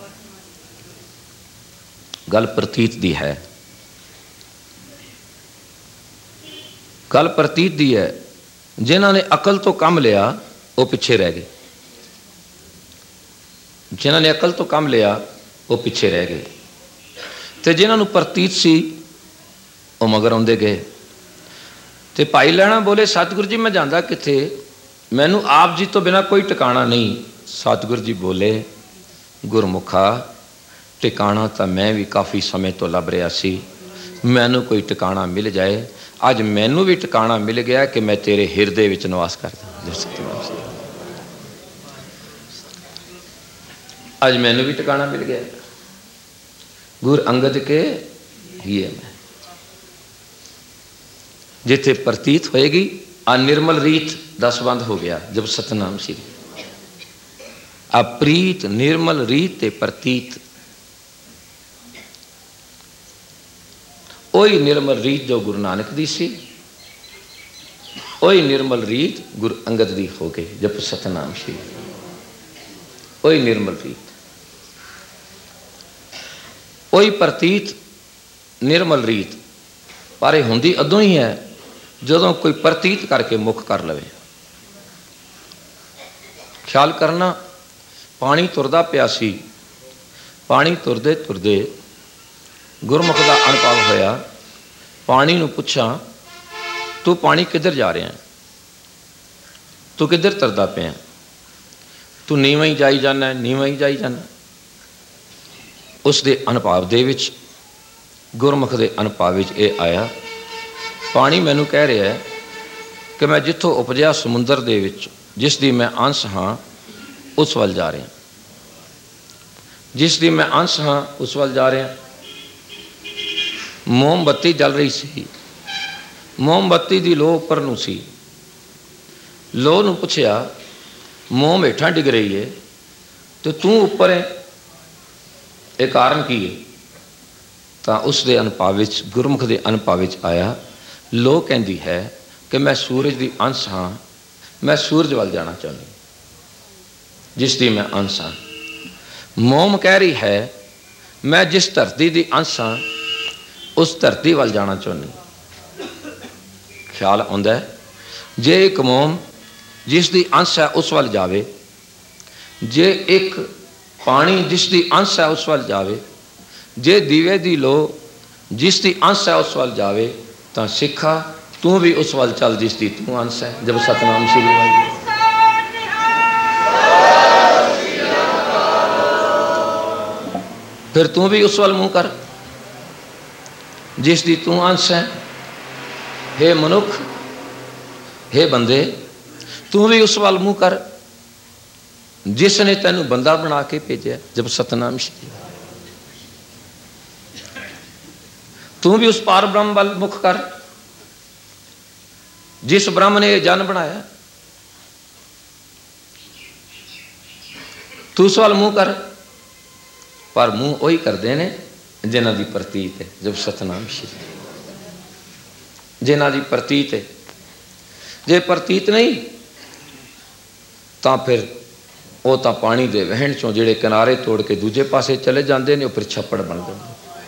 गल प्रतीत दी है, गल प्रतीत दी है। जिन्होंने अकल तो कम लिया वो पिछे रह गए, जिन्होंने अकल तो कम लिया वो पिछे रह गए, तो जिन्होंने प्रतीत सी वो मगर आते गए। तो भाई लहणा बोले सतगुरु जी मैं जांदा किथे, मैनू आप जी तो बिना कोई ठिकाना नहीं। सतगुरु जी बोले गुरमुखा ठिकाना तो मैं भी काफ़ी समय तो लभ रहा सी, मैनू कोई ठिकाना मिल जाए। अज मैनू भी ठिकाना मिल गया कि मैं तेरे हिरदे विच निवास करदा। अज मैनू भी ठिकाना मिल गया। गुर अंगद के ही है मैं। जिथे प्रतीत होएगी अनिर्मल रीत दस बंद हो गया। जब सतनाम श्री। अप्रीत निर्मल रीत ते प्रतीत, ओही निर्मल रीत जो गुरु नानक दी सी, ओही निर्मल रीत गुरु अंगद दी हो गई। जप सतनाम श्री। ओही निर्मल रीत, ओही प्रतीत निर्मल रीत, पर यह हुंदी अदों ही है जदों कोई प्रतीत करके मुख कर लवे। ख्याल करना पानी तुरदा पिया सी, पानी तुरदे तुरदे गुरमुख का अनुभव होया। पानी नूं पुछां, तू पानी किधर जा रहा है, तू किधर तरदा पिया, तू नीवां ही जाई जाना, नीवां ही जाई जाना। उस दे अनुभव दे विच, गुरमुख के अनुभव विच ये आया। पानी मैनू कह रहा है कि मैं जिथों उपजया समुंदर दे विच, जिसदी मैं अंश हाँ, उस वाल जा रहा, जिसदी मैं अंश हाँ उस वाल जा रहा। मोमबत्ती जल रही सी, मोमबत्ती की लोह उपर नूं सी। लोह नूं पुछया, मोम हेठां डिग रही है तो तू उपर है, ये कारण की है? तो उस दे अनुभव विच, गुरमुख के अनुभव विच आया। लोह कहती है कि मैं सूरज की अंश हाँ, मैं सूरज वाल जाना चाहती, जिसकी मैं अंश हाँ। मोम कह रही है मैं जिस धरती की अंश हाँ, उस धरती वाल जाना चाहती। ख्याल आउंदा है, जे एक मोम जिसकी अंश है उस वाल जावे, जे एक पानी जिसकी अंश है उस वाल जावे, जे दीवे दी लो जिसकी अंश है उस वाल जावे, तो सिखा तू भी उस वाल चल जिसकी तू अंश है। जब सतनाम श्री वाहिगुरू, फिर तू भी उस वाल मुंह कर जिसकी तू अंश है। हे मनुख, हे बंदे, तू भी उस वाल मुंह कर जिसने तेनू बंदा बना के भेजा। जब सतनाम श्री, तू भी उस पार ब्रह्म वाल मुख कर जिस ब्रह्म ने जन बनाया। तू उस वाल मुंह कर, पर मुंह वही करते हैं जिन्हां दी प्रतीत है। जब सतनाम श्री, जिन्हां दी प्रतीत है। जे प्रतीत नहीं तो फिर वो तो पानी के वहण चों जिहड़े किनारे तोड़ के दूजे पासे चले जाते हैं, फिर छप्पड़ बन जाते।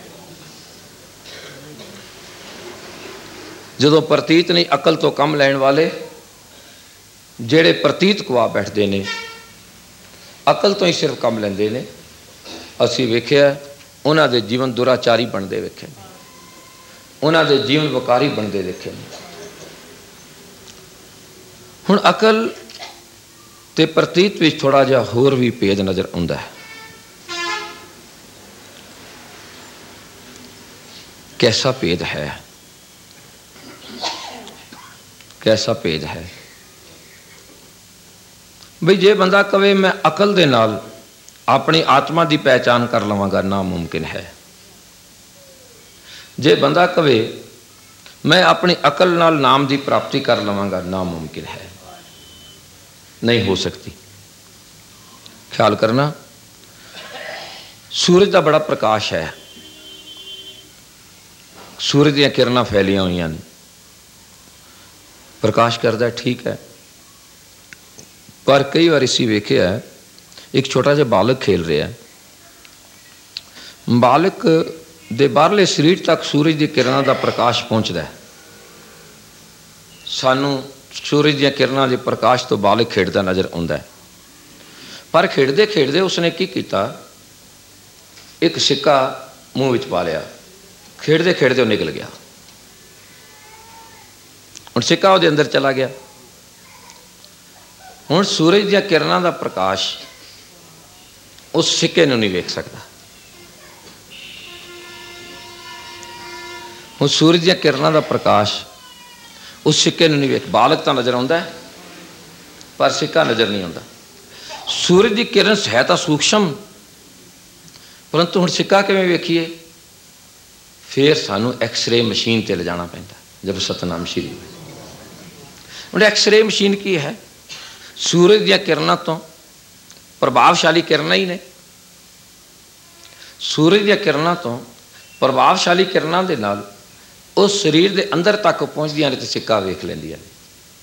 जो प्रतीत नहीं, अकल तो कम लैण वाले जिहड़े प्रतीत कुआ बैठते हैं, अकल तो ही सिर्फ कम लेंदे ने। असीं वेखिआ उन्हां दे जीवन दुराचारी बनते वेखे, उन्हां दे जीवन वकारी बनते देखे। हुण अकल ते प्रतीत विच थोड़ा जिहा होर भी भेद नज़र आउंदा है। कैसा भेद है, कैसा भेद है बई जे बंदा कवे मैं अकल दे नाल अपनी आत्मा की पहचान कर लवांगा, नामुमकिन है। जे बंदा कवे मैं अपनी अकल नाल नाम की प्राप्ति कर लवांगा, नामुमकिन है, नहीं हो सकती। ख्याल करना, सूरज का बड़ा प्रकाश है, सूरज दी किरणा फैलियां हुई हैं, प्रकाश करता है, ठीक है। पर कई बार इसी वेखिया है, एक छोटा जिहा बालक खेल रहा है, बालक दे बाहरले शरीर तक सूरज की किरणा का प्रकाश पहुँचता है। सानू सूरज दी किरणा के प्रकाश तो बालक खेडता नज़र आता है। पर खेडते खेडते उसने की किया, एक सिक्का मूँह विच पा लिया, खेडते खेडते वो निकल गया। हुण सिक्का उसदे अंदर चला गया। हुण सूरज दी किरणा का प्रकाश उस सिक्के नूं नहीं वेख सकता। हुण सूरज दी किरणा का प्रकाश उस सिक्के नूं नहीं वेख, बालक तो नज़र आता है पर सिक्का नज़र नहीं आता। सूरज की किरण है तो सूक्ष्म, परंतु हुण सिक्का किवें वेखीए? फिर सानू एक्सरे मशीन ते ले जाना पैंदा। जब सतनाम श्री, हुण एक्सरे मशीन की है? सूरज दी किरणा तो प्रभावशाली किरणा ही ने, सूरज दी किरणा तो प्रभावशाली किरणा दे नाल उस शरीर के अंदर तक पहुँचदियां ने तो सिक्का वेख लैंदियां ने।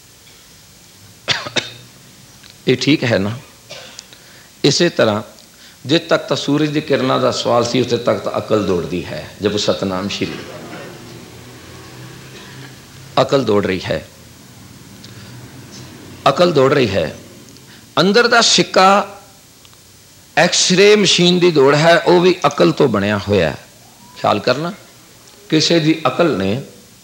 ये ठीक है ना? इस तरह जिस तक तो सूरज की किरणा का सवाल सी, उस तक तो अकल दौड़ती है। जब सतनाम श्री, अकल दौड़ रही है, अकल दौड़ रही है। अंदर का सिक्का ਐਕਸਰੇ ਮਸ਼ੀਨ ਦੀ ਦੌੜ ਹੈ, ਉਹ ਵੀ ਅਕਲ ਤੋਂ ਬਣਿਆ ਹੋਇਆ। ਖਿਆਲ ਕਰਨਾ, ਕਿਸੇ ਦੀ ਅਕਲ ਨੇ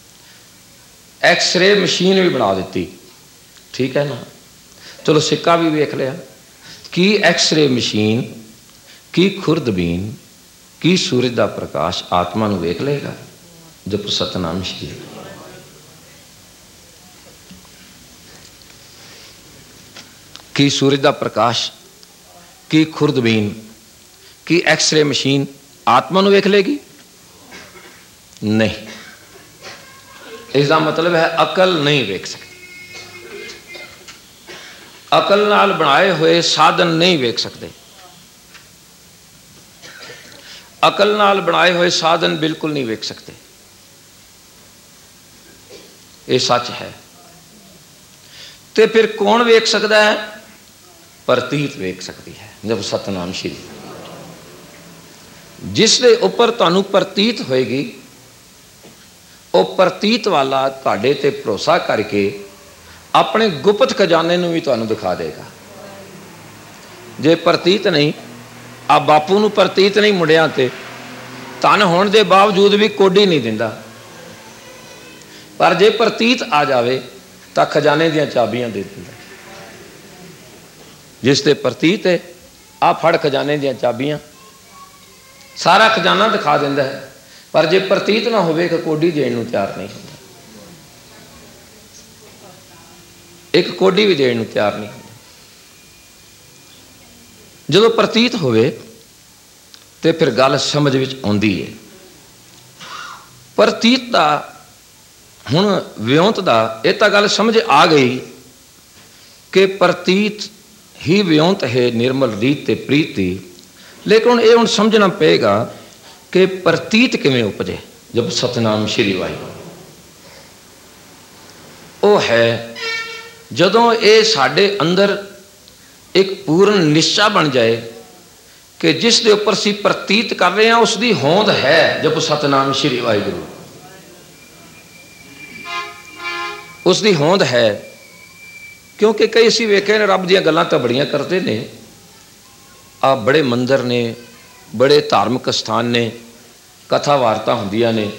ਐਕਸਰੇ ਮਸ਼ੀਨ ਵੀ ਬਣਾ ਦਿੱਤੀ, ਠੀਕ ਹੈ ਨਾ। ਚਲੋ ਸਿੱਕਾ ਵੀ ਵੇਖ ਲਿਆ। ਕੀ ਐਕਸਰੇ ਮਸ਼ੀਨ, ਕੀ ਖੁਰਦਬੀਨ, ਕੀ ਸੂਰਜ ਦਾ ਪ੍ਰਕਾਸ਼ ਆਤਮਾ ਨੂੰ ਵੇਖ ਲਏਗਾ? ਜਪੋ ਸਤਨਾਮ ਸ਼੍ਰੀ। ਕੀ ਸੂਰਜ ਦਾ ਪ੍ਰਕਾਸ਼, ਕੀ ਖੁਰਦਬੀਨ, ਕੀ ਐਕਸਰੇ ਮਸ਼ੀਨ ਆਤਮਾ ਨੂੰ ਵੇਖ ਲੇਗੀ? ਨਹੀਂ। ਇਸ ਦਾ ਮਤਲਬ ਹੈ ਅਕਲ ਨਹੀਂ ਵੇਖ ਸਕਦੀ। ਅਕਲ ਨਾਲ ਬਣਾਏ ਹੋਏ ਸਾਧਨ ਨਹੀਂ ਵੇਖ ਸਕਦੇ। ਅਕਲ ਨਾਲ ਬਣਾਏ ਹੋਏ ਸਾਧਨ ਬਿਲਕੁਲ ਨਹੀਂ ਵੇਖ ਸਕਦੇ। ਇਹ ਸੱਚ ਹੈ। ਤੇ ਫਿਰ ਕੌਣ ਵੇਖ ਸਕਦਾ ਹੈ? ਪ੍ਰਤੀਤ ਵੇਖ ਸਕਦੀ ਹੈ। ਜਬ ਸਤਨਾਮ ਸ਼੍ਰੀ। ਜਿਸ ਦੇ ਉੱਪਰ ਤੁਹਾਨੂੰ ਪ੍ਰਤੀਤ ਹੋਏਗੀ, ਉਹ ਪ੍ਰਤੀਤ ਵਾਲਾ ਤੁਹਾਡੇ ਤੇ ਭਰੋਸਾ ਕਰਕੇ ਆਪਣੇ ਗੁਪਤ ਖਜ਼ਾਨੇ ਨੂੰ ਵੀ ਤੁਹਾਨੂੰ ਦਿਖਾ ਦੇਗਾ। ਜੇ ਪ੍ਰਤੀਤ ਨਹੀਂ, ਆ ਬਾਪੂ ਨੂੰ ਪ੍ਰਤੀਤ ਨਹੀਂ ਮੁੰਡਿਆਂ ਤੇ, ਧਨ ਹੋਣ ਦੇ ਬਾਵਜੂਦ ਵੀ ਕੋਡੀ ਨਹੀਂ ਦਿੰਦਾ। ਪਰ ਜੇ ਪ੍ਰਤੀਤ ਆ ਜਾਵੇ ਤਾਂ ਖਜ਼ਾਨੇ ਦੀਆਂ ਚਾਬੀਆਂ ਦੇ ਦਿੰਦਾ। ਜਿਸ ਤੇ ਪ੍ਰਤੀਤ ਹੈ, ਆ ਫੜ ਖਜ਼ਾਨੇ ਦੀਆਂ ਚਾਬੀਆਂ, ਸਾਰਾ ਖਜ਼ਾਨਾ ਦਿਖਾ ਦਿੰਦਾ ਹੈ। ਪਰ ਜੇ ਪ੍ਰਤੀਤ ਨਾ ਹੋਵੇ ਕਿ ਕੋਡੀ ਦੇਣ ਨੂੰ ਤਿਆਰ ਨਹੀਂ ਹੁੰਦਾ, ਇੱਕ ਕੋਡੀ ਵੀ ਦੇਣ ਨੂੰ ਤਿਆਰ ਨਹੀਂ ਹੁੰਦਾ। ਜਦੋਂ ਪ੍ਰਤੀਤ ਹੋਵੇ ਤੇ ਫਿਰ ਗੱਲ ਸਮਝ ਵਿੱਚ ਆਉਂਦੀ ਹੈ। ਪ੍ਰਤੀਤ ਦਾ ਹੁਣ ਵਿਉਂਤ ਦਾ ਇਹ ਤਾਂ ਗੱਲ ਸਮਝ ਆ ਗਈ ਕਿ ਪ੍ਰਤੀਤ ਹੀ ਵਿਉਂਤ ਹੈ ਨਿਰਮਲ ਰੀਤ ਤੇ ਪ੍ਰੀਤੀ। ਲੇਕਿਨ ਹੁਣ ਇਹ ਹੁਣ ਸਮਝਣਾ ਪਏਗਾ ਕਿ ਪ੍ਰਤੀਤ ਕਿਵੇਂ ਉਪਜੇ। ਜਬ ਸਤਨਾਮ ਸ਼੍ਰੀ ਵਾਹਿਗੁਰੂ। ਉਹ ਹੈ ਜਦੋਂ ਇਹ ਸਾਡੇ ਅੰਦਰ ਇੱਕ ਪੂਰਨ ਨਿਸ਼ਚਾ ਬਣ ਜਾਏ ਕਿ ਜਿਸ ਦੇ ਉੱਪਰ ਅਸੀਂ ਪ੍ਰਤੀਤ ਕਰ ਰਹੇ ਹਾਂ ਉਸ ਦੀ ਹੋਂਦ ਹੈ। ਜਬ ਸਤਨਾਮ ਸ਼੍ਰੀ ਵਾਹਿਗੁਰੂ। ਉਸ ਦੀ ਹੋਂਦ ਹੈ। ਕਿਉਂਕਿ ਕਈ ਅਸੀਂ ਵੇਖੇ ਨੇ ਰੱਬ ਦੀਆਂ ਗੱਲਾਂ ਤਾਂ ਬੜੀਆਂ ਕਰਦੇ ਨੇ। ਆ ਬੜੇ ਮੰਦਰ ਨੇ, ਬੜੇ ਧਾਰਮਿਕ ਸਥਾਨ ਨੇ, ਕਥਾ ਵਾਰਤਾ ਹੁੰਦੀਆਂ ਨੇ,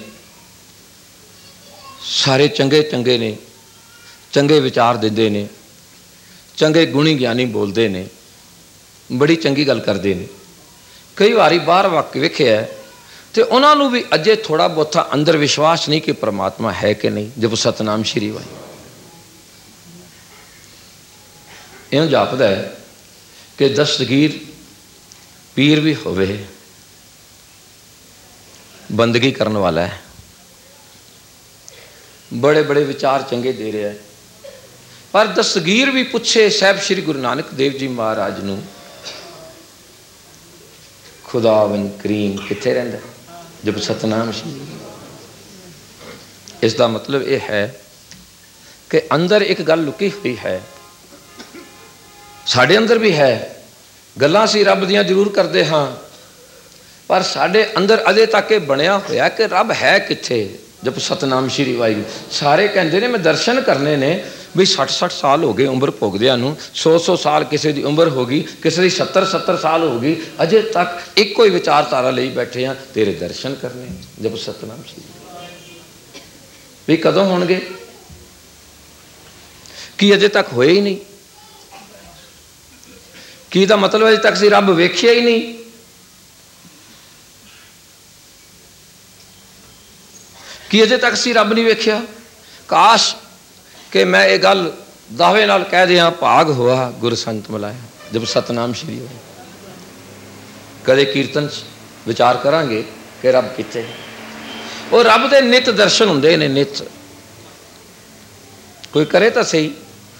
ਸਾਰੇ ਚੰਗੇ ਚੰਗੇ ਨੇ, ਚੰਗੇ ਵਿਚਾਰ ਦਿੰਦੇ ਨੇ, ਚੰਗੇ ਗੁਣੀ ਗਿਆਨੀ ਬੋਲਦੇ ਨੇ, ਬੜੀ ਚੰਗੀ ਗੱਲ ਕਰਦੇ ਨੇ। ਕਈ ਵਾਰੀ ਬਾਹਰ ਵਕ ਵੇਖਿਆ ਤੇ ਉਹਨਾਂ ਨੂੰ ਵੀ ਅਜੇ ਥੋੜ੍ਹਾ ਬਹੁਤਾ ਅੰਦਰ ਵਿਸ਼ਵਾਸ ਨਹੀਂ ਕਿ ਪਰਮਾਤਮਾ ਹੈ ਕਿ ਨਹੀਂ। ਜਬ ਸਤਨਾਮ ਸ਼੍ਰੀ ਵਾਹਿਗੁਰੂ। ਇਉਂ ਜਾਪਦਾ ਹੈ ਕਿ ਦਸਤਗੀਰ ਪੀਰ ਵੀ ਹੋਵੇ, ਬੰਦਗੀ ਕਰਨ ਵਾਲਾ ਹੈ, ਬੜੇ ਬੜੇ ਵਿਚਾਰ ਚੰਗੇ ਦੇ ਰਿਹਾ ਹੈ, ਪਰ ਦਸਤਗੀਰ ਵੀ ਪੁੱਛੇ ਸਾਹਿਬ ਸ਼੍ਰੀ ਗੁਰੂ ਨਾਨਕ ਦੇਵ ਜੀ ਮਹਾਰਾਜ ਨੂੰ, ਖੁਦਾਵੰ ਕਰੀਮ ਕਿੱਥੇ ਰਹਿੰਦਾ? ਜਬ ਸਤਨਾਮ ਸ਼੍ਰੀ। ਇਸ ਦਾ ਮਤਲਬ ਇਹ ਹੈ ਕਿ ਅੰਦਰ ਇੱਕ ਗੱਲ ਲੁਕੀ ਹੋਈ ਹੈ। ਸਾਡੇ ਅੰਦਰ ਵੀ ਹੈ। ਗੱਲਾਂ ਅਸੀਂ ਰੱਬ ਦੀਆਂ ਜ਼ਰੂਰ ਕਰਦੇ ਹਾਂ, ਪਰ ਸਾਡੇ ਅੰਦਰ ਅਜੇ ਤੱਕ ਇਹ ਬਣਿਆ ਹੋਇਆ ਕਿ ਰੱਬ ਹੈ ਕਿੱਥੇ। ਜਬ ਸਤਨਾਮ ਸ਼੍ਰੀ ਵਾਹਿਗੁਰੂ। ਸਾਰੇ ਕਹਿੰਦੇ ਨੇ ਮੈਂ ਦਰਸ਼ਨ ਕਰਨੇ ਨੇ, ਵੀ 60-60 ਸਾਲ ਹੋ ਗਏ ਉਮਰ ਭੋਗਦਿਆਂ ਨੂੰ, 100-100 ਸਾਲ ਕਿਸੇ ਦੀ ਉਮਰ ਹੋ ਗਈ, ਕਿਸੇ ਦੀ 70-70 ਸਾਲ ਹੋ ਗਈ, ਅਜੇ ਤੱਕ ਇੱਕੋ ਹੀ ਵਿਚਾਰਧਾਰਾ ਲਈ ਬੈਠੇ ਹਾਂ, ਤੇਰੇ ਦਰਸ਼ਨ ਕਰਨੇ। ਜਬ ਸਤਨਾਮ ਸ਼੍ਰੀ। ਵੀ ਕਦੋਂ ਹੋਣਗੇ? ਕੀ ਅਜੇ ਤੱਕ ਹੋਏ ਹੀ ਨਹੀਂ? ਕੀ ਦਾ ਮਤਲਬ ਅਜੇ ਤੱਕ ਅਸੀਂ ਰੱਬ ਵੇਖਿਆ ਹੀ ਨਹੀਂ? ਕੀ ਅਜੇ ਤੱਕ ਅਸੀਂ ਰੱਬ ਨਹੀਂ ਵੇਖਿਆ? ਕਾਸ਼ ਕਿ ਮੈਂ ਇਹ ਗੱਲ ਦਾਅਵੇ ਨਾਲ ਕਹਿ ਦਿਆਂ, ਭਾਗ ਹੋਆ ਗੁਰ ਸੰਤ ਮਿਲਾਇਆ। ਜਬ ਸਤਨਾਮ ਸ਼੍ਰੀ ਹੋਏ। ਕਦੇ ਕੀਰਤਨ 'ਚ ਵਿਚਾਰ ਕਰਾਂਗੇ ਕਿ ਰੱਬ ਕਿੱਥੇ। ਉਹ ਰੱਬ ਦੇ ਨਿਤ ਦਰਸ਼ਨ ਹੁੰਦੇ ਨੇ। ਨਿਤ ਕੋਈ ਕਰੇ ਤਾਂ ਸਹੀ।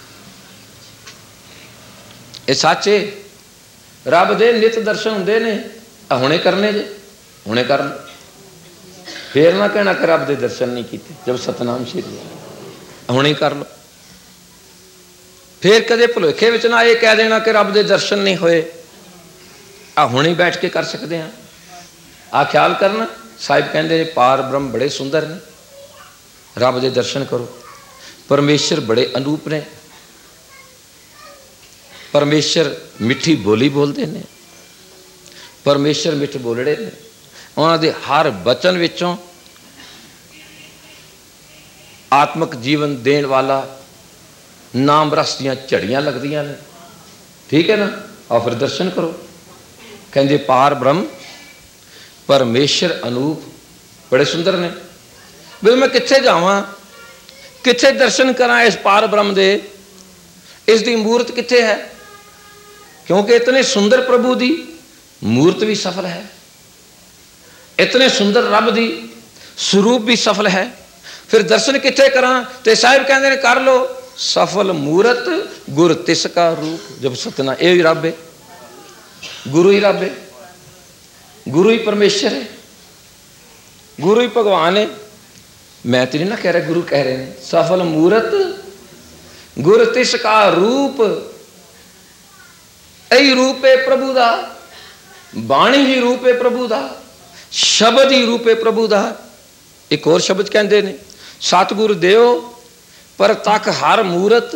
ਇਹ ਸੱਚ ਹੈ। ਰੱਬ ਦੇ ਨਿਤ ਦਰਸ਼ਨ ਹੁੰਦੇ ਨੇ। ਹੁਣੇ ਕਰਨੇ ਜੇ, ਹੁਣੇ ਕਰ ਲਓ। ਫੇਰ ਨਾ ਕਹਿਣਾ ਕਿ ਰੱਬ ਦੇ ਦਰਸ਼ਨ ਨਹੀਂ ਕੀਤੇ। ਜਬ ਸਤਨਾਮ ਸ਼੍ਰੀ ਹੁਣੇ ਕਰ ਲਓ। ਫੇਰ ਕਦੇ ਭੁਲੇਖੇ ਵਿੱਚ ਨਾ ਇਹ ਕਹਿ ਦੇਣਾ ਕਿ ਰੱਬ ਦੇ ਦਰਸ਼ਨ ਨਹੀਂ ਹੋਏ। ਹੁਣੇ ਬੈਠ ਕੇ ਕਰ ਸਕਦੇ ਹਾਂ। ਆ ਖਿਆਲ ਕਰਨਾ। ਸਾਹਿਬ ਕਹਿੰਦੇ ਨੇ ਪਾਰ ਬ੍ਰਹਮ ਬੜੇ ਸੁੰਦਰ ਨੇ, ਰੱਬ ਦੇ ਦਰਸ਼ਨ ਕਰੋ। ਪਰਮੇਸ਼ਰ ਬੜੇ ਅਨੂਪ ਨੇ, ਪਰਮੇਸ਼ਰ ਮਿੱਠੀ ਬੋਲੀ ਬੋਲਦੇ ਨੇ, परमेश्वर मिठ बोलड़े ने, उन्होंने हर बचन विचों आत्मक जीवन देने वाला नाम रस दियां झड़ियां लगदियां ने। ठीक है ना। और फिर दर्शन करो, कहते पार ब्रह्म परमेश्वर अनूप बड़े सुंदर ने। भी मैं कित्थे जावां, कित्थे दर्शन करा इस पार ब्रह्म दे, इसकी मूर्त कित्थे है? क्योंकि इतने सुंदर प्रभु की मूर्त भी सफल है, इतने सुंदर रब की स्वरूप भी सफल है। फिर दर्शन कित्थे करा? तो साहिब कहते हैं कर लो सफल मूरत गुर तिसका रूप। जब सतना ये ही रब है, गुरु ही रब है, गुरु ही परमेश्वर है, गुरु ही भगवान है। मैं तो नहीं ना कह रहा, गुरु कह रहे हैं सफल मूरत गुर तिसका रूप। यही रूप है प्रभु दा, बाणी ही रूप है प्रभु दा, शब्द ही रूप है प्रभु दा। एक और शब्द कहते हैं सतगुरु देव पर तक हर मूरत,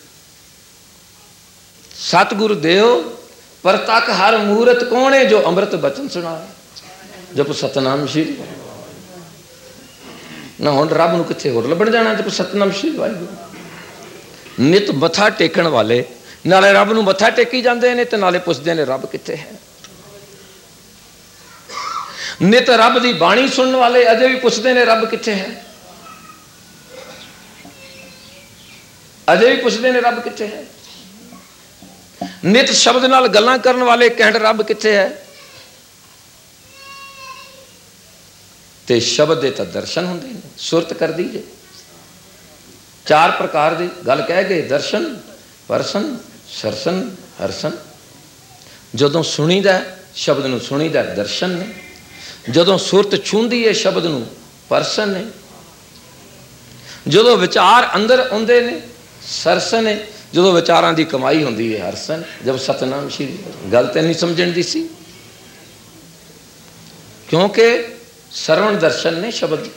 सतगुरु देव पर तक हर मूरत कौन है? जो अमृत बचन सुना। जब सतनाम श्री ना हुण रब नूं कित्थे होर लभण जाना। जब सतनाम श्री वाहिगुरू नित मत्था टेकण वाले नाले रब नूं मत्था टेकी जांदे ने ते नाले पुछदे ने रब कित्थे है। नित रब दी बाणी सुनने वाले अजे भी पुछदे ने रब कित्थे है, अजे भी पुछदे ने रब कित्थे है। नित शब्द नाल गल्लां करन वाले कहण रब कित्थे है। ते शब्द दे तां दर्शन हुंदे ने। सुरत कर दीजिए चार प्रकार की गल कह गए, दर्शन परसन सरसन हरसन। जदों सुनीदा शब्द नूं सुनीदा दर्शन ने, जदों सुरत छूंदी है शब्द नूं परसन ने, जदों विचार अंदर आउंदे ने सरसन है, जदों विचारां दी कमाई हुंदी है हरसन। जब सतनाम श्री गल ते नहीं समझण दी सी, क्योंकि सरवण दर्शन ने शब्द।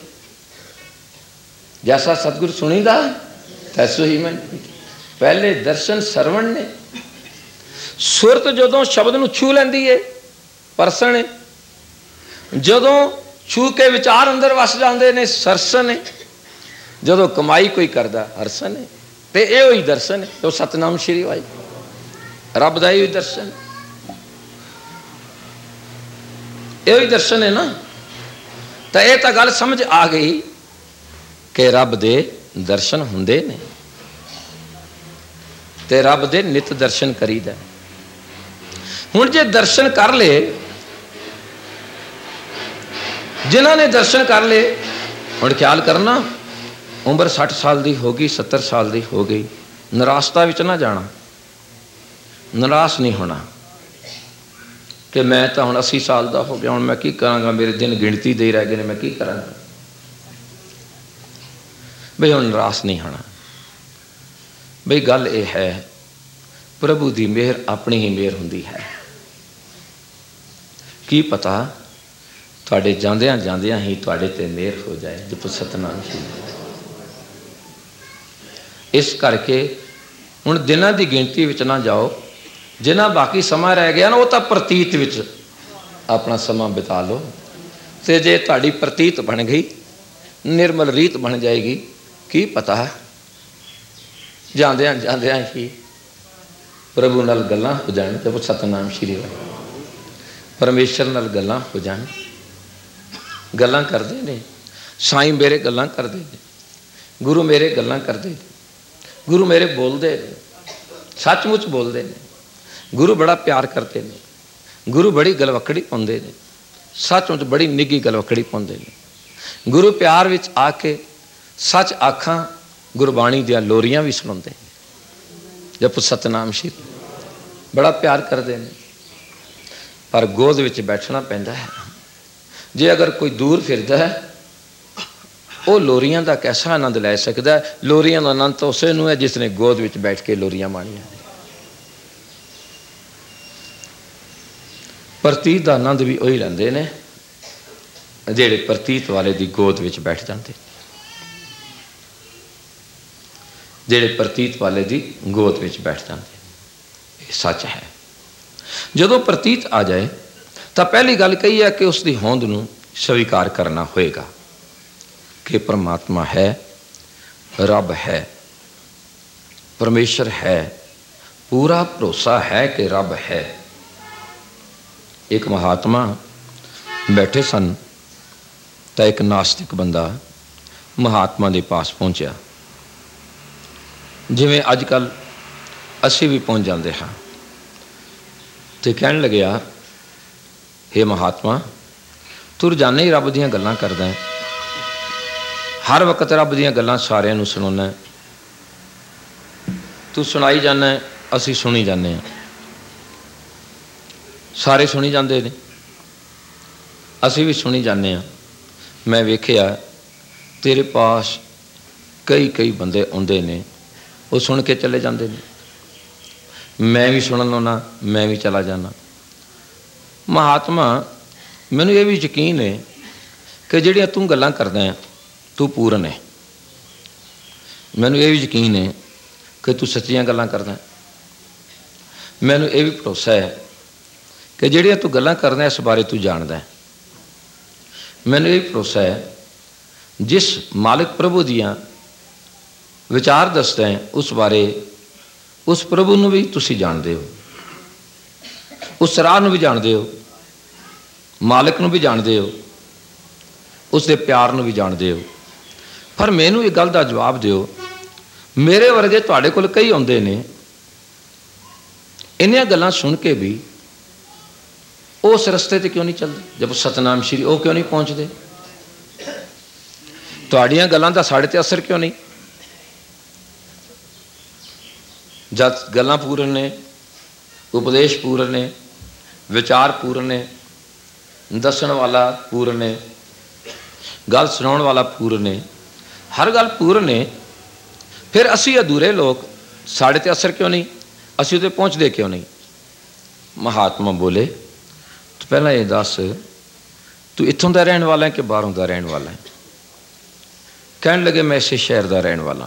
जैसा सतगुरु सुनीदा तैसो ही मैं। पहले दर्शन सरवण ने, सुरत जदों शब्द नूं छू लैंदी है परसन है, जदों छू के विचार अंदर वस जाते ने सरसन है, जदों कमाई कोई करदा हरसन है। तो यह ही दर्शन है जो सतनाम श्री वाई रब दा ही दर्शन, यह दर्शन है ना। तो यह तो गल समझ आ गई कि रब दे दर्शन हुंदे ने ते रब दे नित दर्शन करीदा। हुण जे दर्शन कर ले, जिन्हां ने दर्शन कर ले, हुण ख्याल करना उम्र 60 साल की हो गई, 70 साल की हो गई, निराशता विच ना जाना, निराश नहीं होना कि मैं तो हुण 80 साल का हो गया, हुण मैं की करांगा, मेरे दिन गिणती दे रह गए ने, मैं की करांगा। बई हुण निराश नहीं होना। बई गल यह है प्रभु की मेहर अपनी ही मेहर हुंदी है। की पता तुहाडे जांदियां जांदियां ही तुहाडे ते मेहर हो जाए। जप सतनाम श्री। इस करके हुण दिनां की गिणती विच ना जाओ, जिन्हां बाकी समा रह गया ना वो तो प्रतीत विच अपना समा बिता लो। तो जे तुहाडी प्रतीत बन गई, निर्मल रीत बन जाएगी, की पता जांदियां जांदियां ही प्रभु नाल गल्लां हो जाण। जब सतनाम श्री परमेश्वर नाल गल्लां हो जाण। गल्लां करदे ने साईं मेरे गल्लां करदे ने, गुरु मेरे गल्लां करदे ने, गुरु मेरे बोलदे ने, सचमुच बोलदे ने। गुरु बड़ा प्यार करते हैं, गुरु बड़ी गलवकड़ी पाउंदे ने, सचमुच बड़ी निघी गलवकड़ी पाउंदे ने। गुरु प्यार विच आके सच आखां गुरबाणी दियां लोरियां भी सुणाउंदे ने। जप सतनाम श्री बड़ा प्यार करते हैं, पर गोद विच बैठना पैंदा है। जे अगर कोई दूर फिरदा है वो लोरियां दा कैसा आनंद लै सकदा है? लोरियां दा आनंद तो उसे नूं है जिसने गोद विच बैठ के लोरियां माणियां ने। प्रतीत का आनंद भी वही लैंदे ने जेड़े प्रतीत वाले दी गोद विच बैठ जाते, जेड़े प्रतीत वाले दी गोद विच बैठ जाते। ये सच है। जदों प्रतीत आ जाए तो पहली गल कही है कि उसकी होंद नूं स्वीकार करना होएगा कि परमात्मा है, रब है, परमेश्वर है, पूरा भरोसा है कि रब है। एक महात्मा बैठे सन तो एक नास्तिक बंदा महात्मा के पास पहुंचा, जिवें अजकल असी भी पहुंच जाते हाँ। तो कहन लग्या, हे महात्मा, तू रोजाना ही रब दीयां गल्लां करदा है, हर वक्त रब दीयां गल्लां सारिआं नूं सुणाउंदा है, तू सुनाई जाना है, असी सुनी जाने हैं, सारे सुनी जाते ने, असी भी सुनी जाने हैं। मैं वेखिया तेरे पास कई कई बंदे आउंदे ने, वो सुन के चले जाते हैं, मैं भी सुनन आउंदा, मैं भी चला जाना। महात्मा, मैनूं ये भी यकीन है कि जिहड़ियां तू गल्लां करदा है तू पूर्ण है, मैनूं ये भी यकीन है कि तू सच्चियां गल्लां करदा है, मैनूं ये भी भरोसा है कि जिहड़ियां तू गल्लां करदा इस बारे तू जानदा है। मैनूं ये भी भरोसा है जिस मालिक प्रभु दियां विचार दसदा है उस बारे, उस प्रभु नूं भी तुसीं जानदे हो, उस राह नूं भी जानदे हो, मालिक नूं भी जानदे हो, उसके प्यार नूं भी जानदे हो। पर मैनूं इह गल दा जवाब दिओ, मेरे वर्गे तुहाडे कोल कई आउंदे ने, इन्हां गल्लां सुन के भी उस रस्ते ते क्यों नहीं चलदे? जब सतनाम श्री वो क्यों नहीं पहुँचते? तुहाडीआं गल्लां दा साडे ते असर क्यों नहीं? जद गल्लां पूर्ण ने, उपदेश पूर्ण ने, विचार पूर्ण ने, दसण वाला पूर्ण ने, गल सुनाउण वाला पूर्ण ने, हर गल पूर्ण ने, फिर असी अधूरे लोग, साडे ते असर क्यों नहीं? असी उते पहुँचते क्यों नहीं? महात्मा बोले, तो पहला ये दस, तू इत्थों का रहने वाला है कि बाहरों का रहने वाला है? कहने लगे, मैं इस शहर का रहने वाला,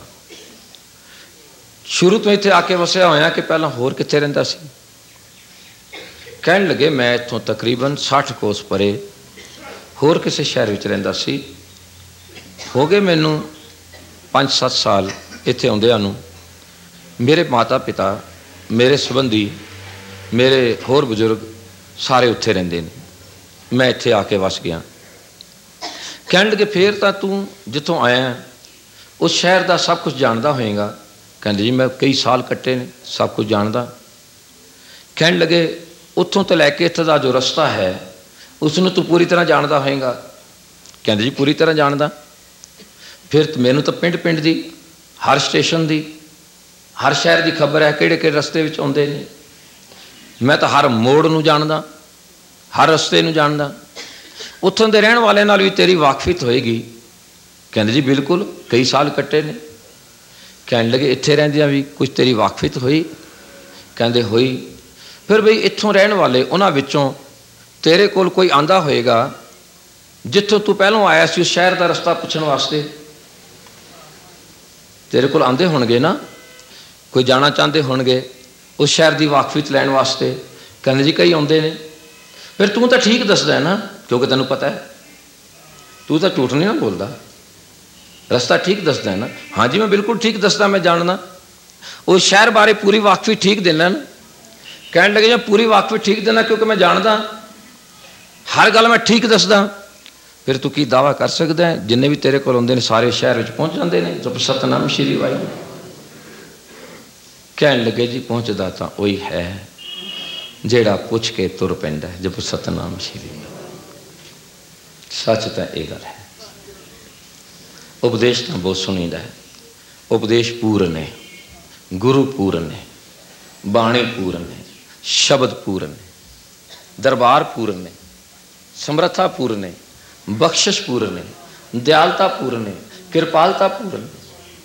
शुरू तो इत्थे आके वसिया होया कि पहला होर कित्थे रहिंदा सी? कहने लगे, मैं इत्थों तकरीबन 60 कोस परे होर किसी शहर विच रहिंदा सी, हो गए मैनू 5-7 साल इत्थे आउंदिआं नूं। मेरे माता पिता, मेरे संबंधी, मेरे होर बजुर्ग सारे उत्थे रहिंदे ने, मैं इत्थे आके वस गया। कहने लगे, फिर तो तू जिथों आया उस शहर का सब कुछ जानता होएगा? कहते जी मैं कई साल कट्टे ने, सब कुछ जानता। कहने लगे, उत्थों तो लैके इत्थे दा जो रस्ता है उसनूं तू पूरी तरह जानता होएगा? कहते जी पूरी तरह जानता। फिर मैनू तो पिंड पिंड दी, हर स्टेशन दी, हर शहर की खबर है, किहड़े किहड़े रस्ते विच आउंदे ने, मैं तो हर मोड़ नूं जानदा, हर रस्ते नूं जानदा। उत्थों दे रहण वाले नाल भी तेरी वाकफियत होएगी? कहते जी बिल्कुल, कई साल कट्टे ने। कहने लगे, इत्थे रहिंदियां भी कुछ तेरी वाकफियत हुई? कहते हुई। फिर बई इत्थों रहण वाले उन्हां विचों तेरे कोल कोई आंदा होएगा जिथों तू पहलों आया सी उस शहर का रस्ता पुछण वास्ते? तेरे कोल आंदे होणगे ना, कोई जाना चाहते होणगे उस शहर की वाकफियत लैण वास्ते? कहते जी कई आउंदे ने। फिर तू तो ठीक दसदा है ना, क्योंकि तैनूं पता है, तू तो झूठ नहीं ना बोलता, रस्ता ठीक दसदा है ना? हाँ जी मैं बिल्कुल ठीक दसदा, मैं जानना, उस शहर बारे पूरी वाकफियत ठीक देना ना। कहने लगे, मैं पूरी वाकफियत ठीक देना क्योंकि मैं जानदा, हर गल मैं ठीक दसदा। फिर तू की दावा कर सकदा है जिन्ने भी तेरे कोल आउंदे ने सारे शहर विच पहुँच जाते हैं जब सतनाम श्री वाहिगुरू? कहने लगे, जी पहुँचदा तां वही है जेड़ा पुछ के तुर पैंदा है जब सतनाम श्री। सच तो यह गल है, उपदेश तो बहुत सुनीदा है, उपदेश पूर्ण है, गुरु पूर्ण है, बाणी पूर्ण है, शब्द पूर्ण है, दरबार पूर्ण है, समर्था पूर्ण है, बख्शिश पूर्ण है, दयालता पूर्ण है, कृपालता पूर्ण है,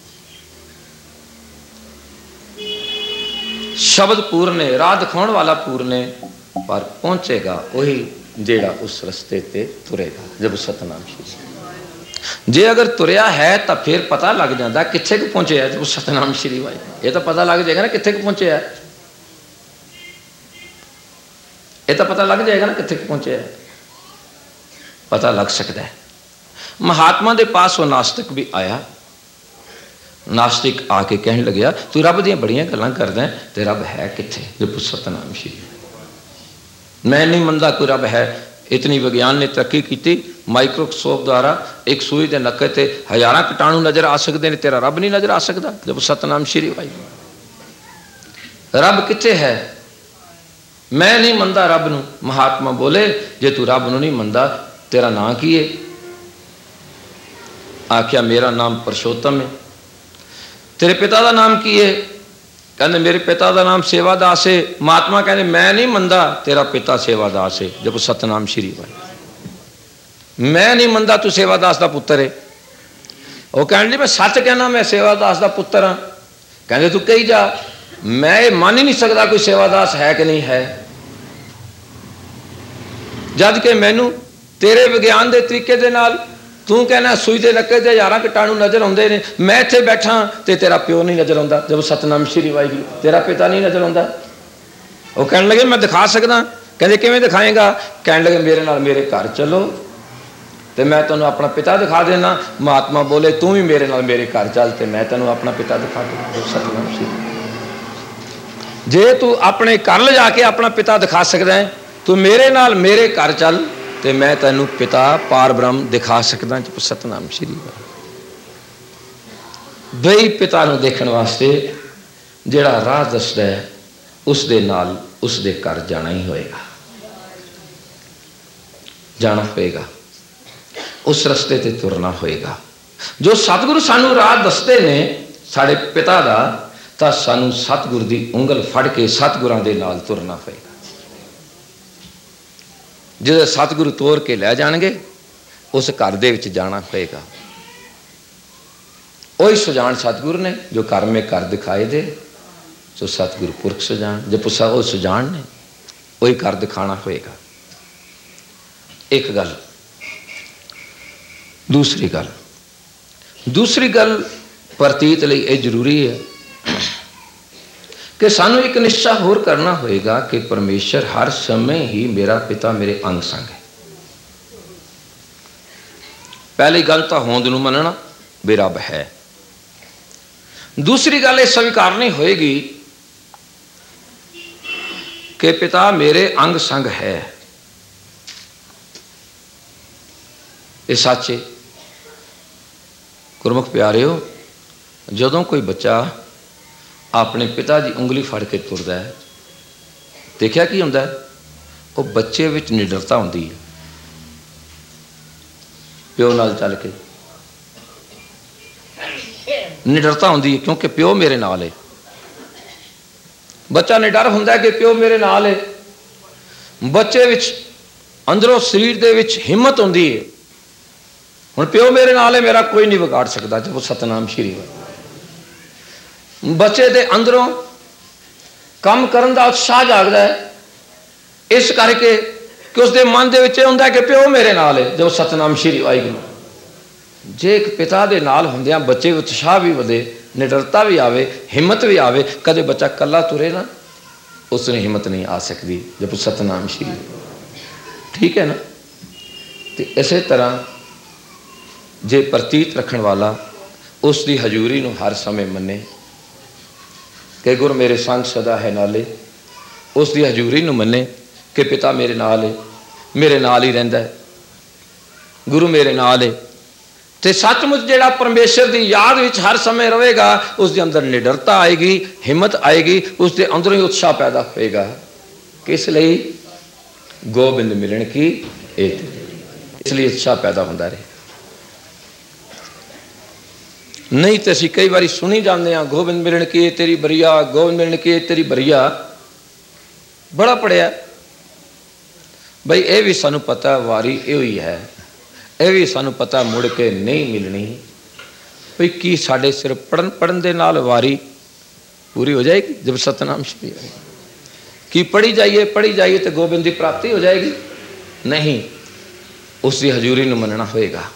शब्द पूर्ण है, राह दिखाने वाला पूर्ण है, पर पहुंचेगा वही जेड़ा उस रस्ते ते तुरेगा जब सतनाम श्री। जे अगर तुरया है तो फिर पता लग जाता कित्थे को पहुंचे है जब सतनाम श्री वाहिगुरू, ये तो पता लग जाएगा ना कित्थे को पहुंचे है। ये तो पता लग जाएगा ना कितने पहुंचे, पता लग सकता है। महात्मा के पास वो नास्तिक भी आया। नास्तिक आके कहने लग्या तू रब दी बड़ियां गल्लां करदा है ते रब है कित्थे? जपो सतनाम श्री। मैं नहीं मनदा कोई रब है। इतनी विज्ञान ने तरक्की की, माइक्रोस्कोप द्वारा एक सूई के नक्के ते हज़ारां कीटाणु नज़र आ सकते हैं, तेरा रब नहीं नज़र आ सकता? जब सतनाम श्री भाई, रब कित्थे है? मैं नहीं मनदा रब नूं। महात्मा बोले जे तू रब नूं नहीं मनदा तेरा नाम की है? आख्या मेरा नाम परशोत्तम है। तेरे पिता का नाम की है? कहते मेरे पिता का नाम सेवादास है। महात्मा कहते मैं नहीं मनदा तेरा पिता सेवादास है। जब सतनाम श्री भाई, मैं नहीं मनदा तू सेवादास का पुत्र है। वो कहने मैं सच कहना मैं सेवादास का पुत्र हाँ। कहते तू कही जा, मैं मान ही नहीं सकता कोई सेवादास है कि नहीं है, जद के मैनू तेरे विज्ञान के तरीके दे नाल तू कहना सूई के नक्के से हज़ारां कीटाणु नज़र आते हैं, मैं इत्थे बैठा तो तेरा प्यो नहीं नज़र आता। जब सतनाम श्री वाहिगुरू, तेरा पिता नहीं नज़र आता। वो कहने लगे मैं दिखा सकदा। कहते किवें दिखाएगा? कहने लगे मेरे नाल मेरे घर चलो तो मैं तेनों अपना पिता दिखा देना। महात्मा बोले तू भी मेरे नाल मेरे घर चल तो मैं तेनों अपना पिता दिखा देना। सतनाम श्री, जे तू अपने घर ले जाके अपना पिता दिखा सकदा है, तू मेरे नाल मेरे घर चल तो मैं तेनों पिता पार ब्रह्म दिखा सकदा। सतनाम श्री बई पिता नूं देखण वास्ते जिहड़ा राह दसदा है उस दे नाल उस दे घर जाना ही होएगा, जाना होएगा, उस रस्ते ते तुरना होएगा। जो सतगुरु सानू राह दसदे ने साडे पिता दा, तां सानू सतगुरु दी उंगल फड़ के सतगुरां दे नाल तुरना होएगा। जो सतगुरु तोड़ के लै जाएंगे उस घर दे विच जाना होएगा। वही सुजान सतगुरु ने जो घर में घर दिखाए दे, तो सतगुरु पुरख सुजान जो पुसा वो सुजान ने वही घर दिखाना होएगा। एक गल। दूसरी गल प्रतीत लई ये जरूरी है कि सानू एक निश्चय होर करना होएगा कि परमेश्वर हर समय ही मेरा पिता मेरे अंग संग है। पहली गल तो होंद नूं मनना भी रब है। दूसरी गल यह स्वीकारनी होएगी कि पिता मेरे अंग संग है। ये सच है। गुरमुख प्यारिओ, जदों कोई बच्चा अपने पिता की उंगली फड़ के तुरदा है, देखिया की हुंदा है? वो बच्चे विच निडरता हुंदी है। प्यो नाल चल के निडरता हुंदी है, क्योंकि प्यो मेरे नाल है। बच्चा निडर हुंदा है कि प्यो मेरे नाल है। बच्चे विच अंदरों शरीर दे विच हिम्मत हुंदी है, हुण प्यो मेरे नाल है, मेरा कोई नहीं बिगाड़ सकता। जब सतनाम श्री बच्चे दे अंदरों काम करन दा उत्साह जागदा है, इस करके कि उसके मन दे विच हुंदा है कि प्यो मेरे नाल है। जब सतनाम श्री वाहिगुरू। जे एक पिता दे नाल हुंदियां बच्चे उत्साह भी वधे, निडरता भी आवे, हिम्मत भी आवे। कदे बच्चा कला तुरे ना, उसने हिम्मत नहीं आ सकती। जब सतनाम श्री, ठीक है ना? तो इसे तरह जे प्रतीत रखण वाला उसकी हजूरी नूं हर समय मने कि गुरु मेरे संग सदा है नाले, उसकी हजूरी नूं मने कि पिता मेरे नाल है, मेरे नाल ही रहिंदा है, गुरु मेरे नाल है, तो सचमुच जिहड़ा परमेश्वर की याद विच हर समय रहेगा, उसके अंदर निडरता आएगी, हिम्मत आएगी, उसके अंदरों ही उत्साह पैदा होएगा। किस लिए? गोबिंद मिलन की इसलिए उत्साह पैदा होता रहे। नहीं तो असीं कई बार सुनी जाते हैं गोबिंद मिलन की तेरी बरिया, गोबिंद मिलन की तेरी बरिया। बड़ा पढ़िया बई, ये भी सानू पता वारी यो ही है, ये भी सानू पता मुड़ के नहीं मिलनी। बई की साडे सिर पढ़न दे नाल वारी पूरी हो जाएगी? जब सतनाम श्री की पढ़ी जाइए तो गोबिंद की प्राप्ति हो जाएगी? नहीं, उसकी हजूरी नूं मनना होएगा।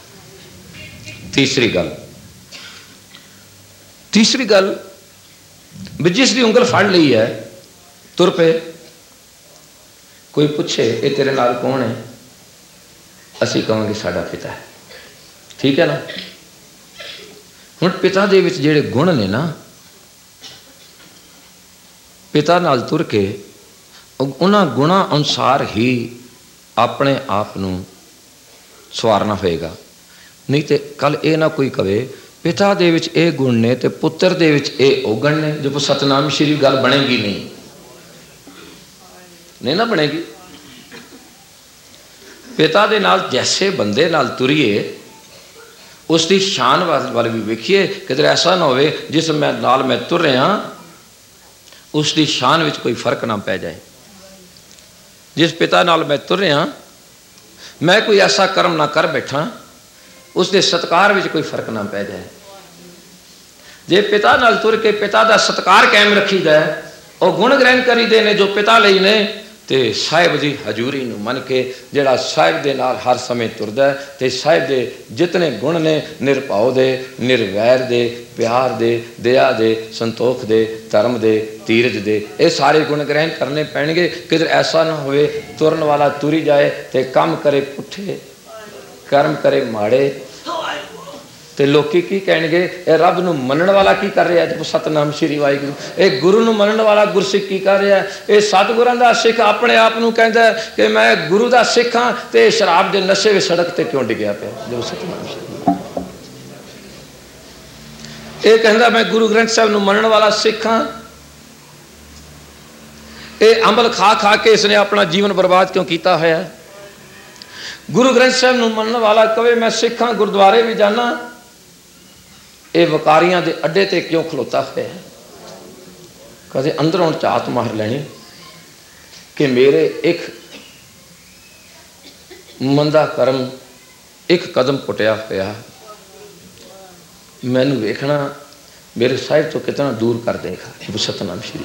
तीसरी गल भी जिसकी उंगल फड़ ली है तुर पे, कोई पूछे ये तेरे नाल कौन है, असी कहांगे साडा पिता है। ठीक है ना। हुण पिता दे विच जिहड़े गुण ने ना, पिता नाल तुर के उन्हां गुणां अनुसार ही अपने आप नूं सवारना होएगा। नहीं तो कल ये ना कोई कहे पिता दे विच ये गुण ने ते पुत्र दे विच ये औगण ने, जो सतनाम श्री गल बनेगी नहीं ना बनेगी। पिता दे नाल जैसे बंदे नाल तुरीए उसकी शान वाल भी वेखिए, किधर ऐसा ना होवे जिस नाल मैं तुर रहा उसकी शान विच कोई फर्क ना पै जाए। जिस पिता नाल मैं तुर रहा मैं कोई ऐसा कर्म ना कर बैठा उसके सत्कार विच कोई फर्क ना पै जाए। जे पिता नाल तुर के पिता का सत्कार कायम रखीदा है और गुण ग्रहण करीदे ने जो पिता लई ने, ते साहिब की हजूरी नूं मन के जिहड़ा साहिब दे नाल हर समय तुरदा है, ते साहिब दे जितने गुण ने निरभाव दे, निर्वैर दे, प्यार दे, दया दे, संतोख दे, धर्म दे, धीरज दे, ये सारे गुण ग्रहण करने पैणगे। किधर ऐसा ना होवे तुरन वाला तुरी जाए ते काम करे पुठे कर्म करे माड़े, ते लोकी की कहणगे ए रब नूं मनण वाला की कर रहा है। सतनाम श्री वाहिगुरू। ए गुरु नूं मनण वाला गुरसिख की कर रहा है। ए सतगुरां दा सिख अपने आप नूं कहंदा है कि मैं गुरु दा सिख हां ते शराब दे नशे विच सड़क ते क्यों डिग्या पिया। जो सतनाम श्री ए कहंदा मैं गुरु ग्रंथ साहिब नूं मनण वाला सिख हां। ए अंबल खा खा के इसने अपना जीवन बर्बाद क्यों किया होया। गुरु ग्रंथ साहिब नूं मनण वाला कहे मैं सिख हां, गुरुद्वारे भी जाना, ये वकारियां दे अड्डे ते क्यों खलोता है। कदे अंदरों झात मार लेनी कि मेरे एक मंदा कर्म एक कदम पुटिया होया, मैनू वेखना मेरे साहिब तो कितना दूर कर देगा। सतनाम श्री।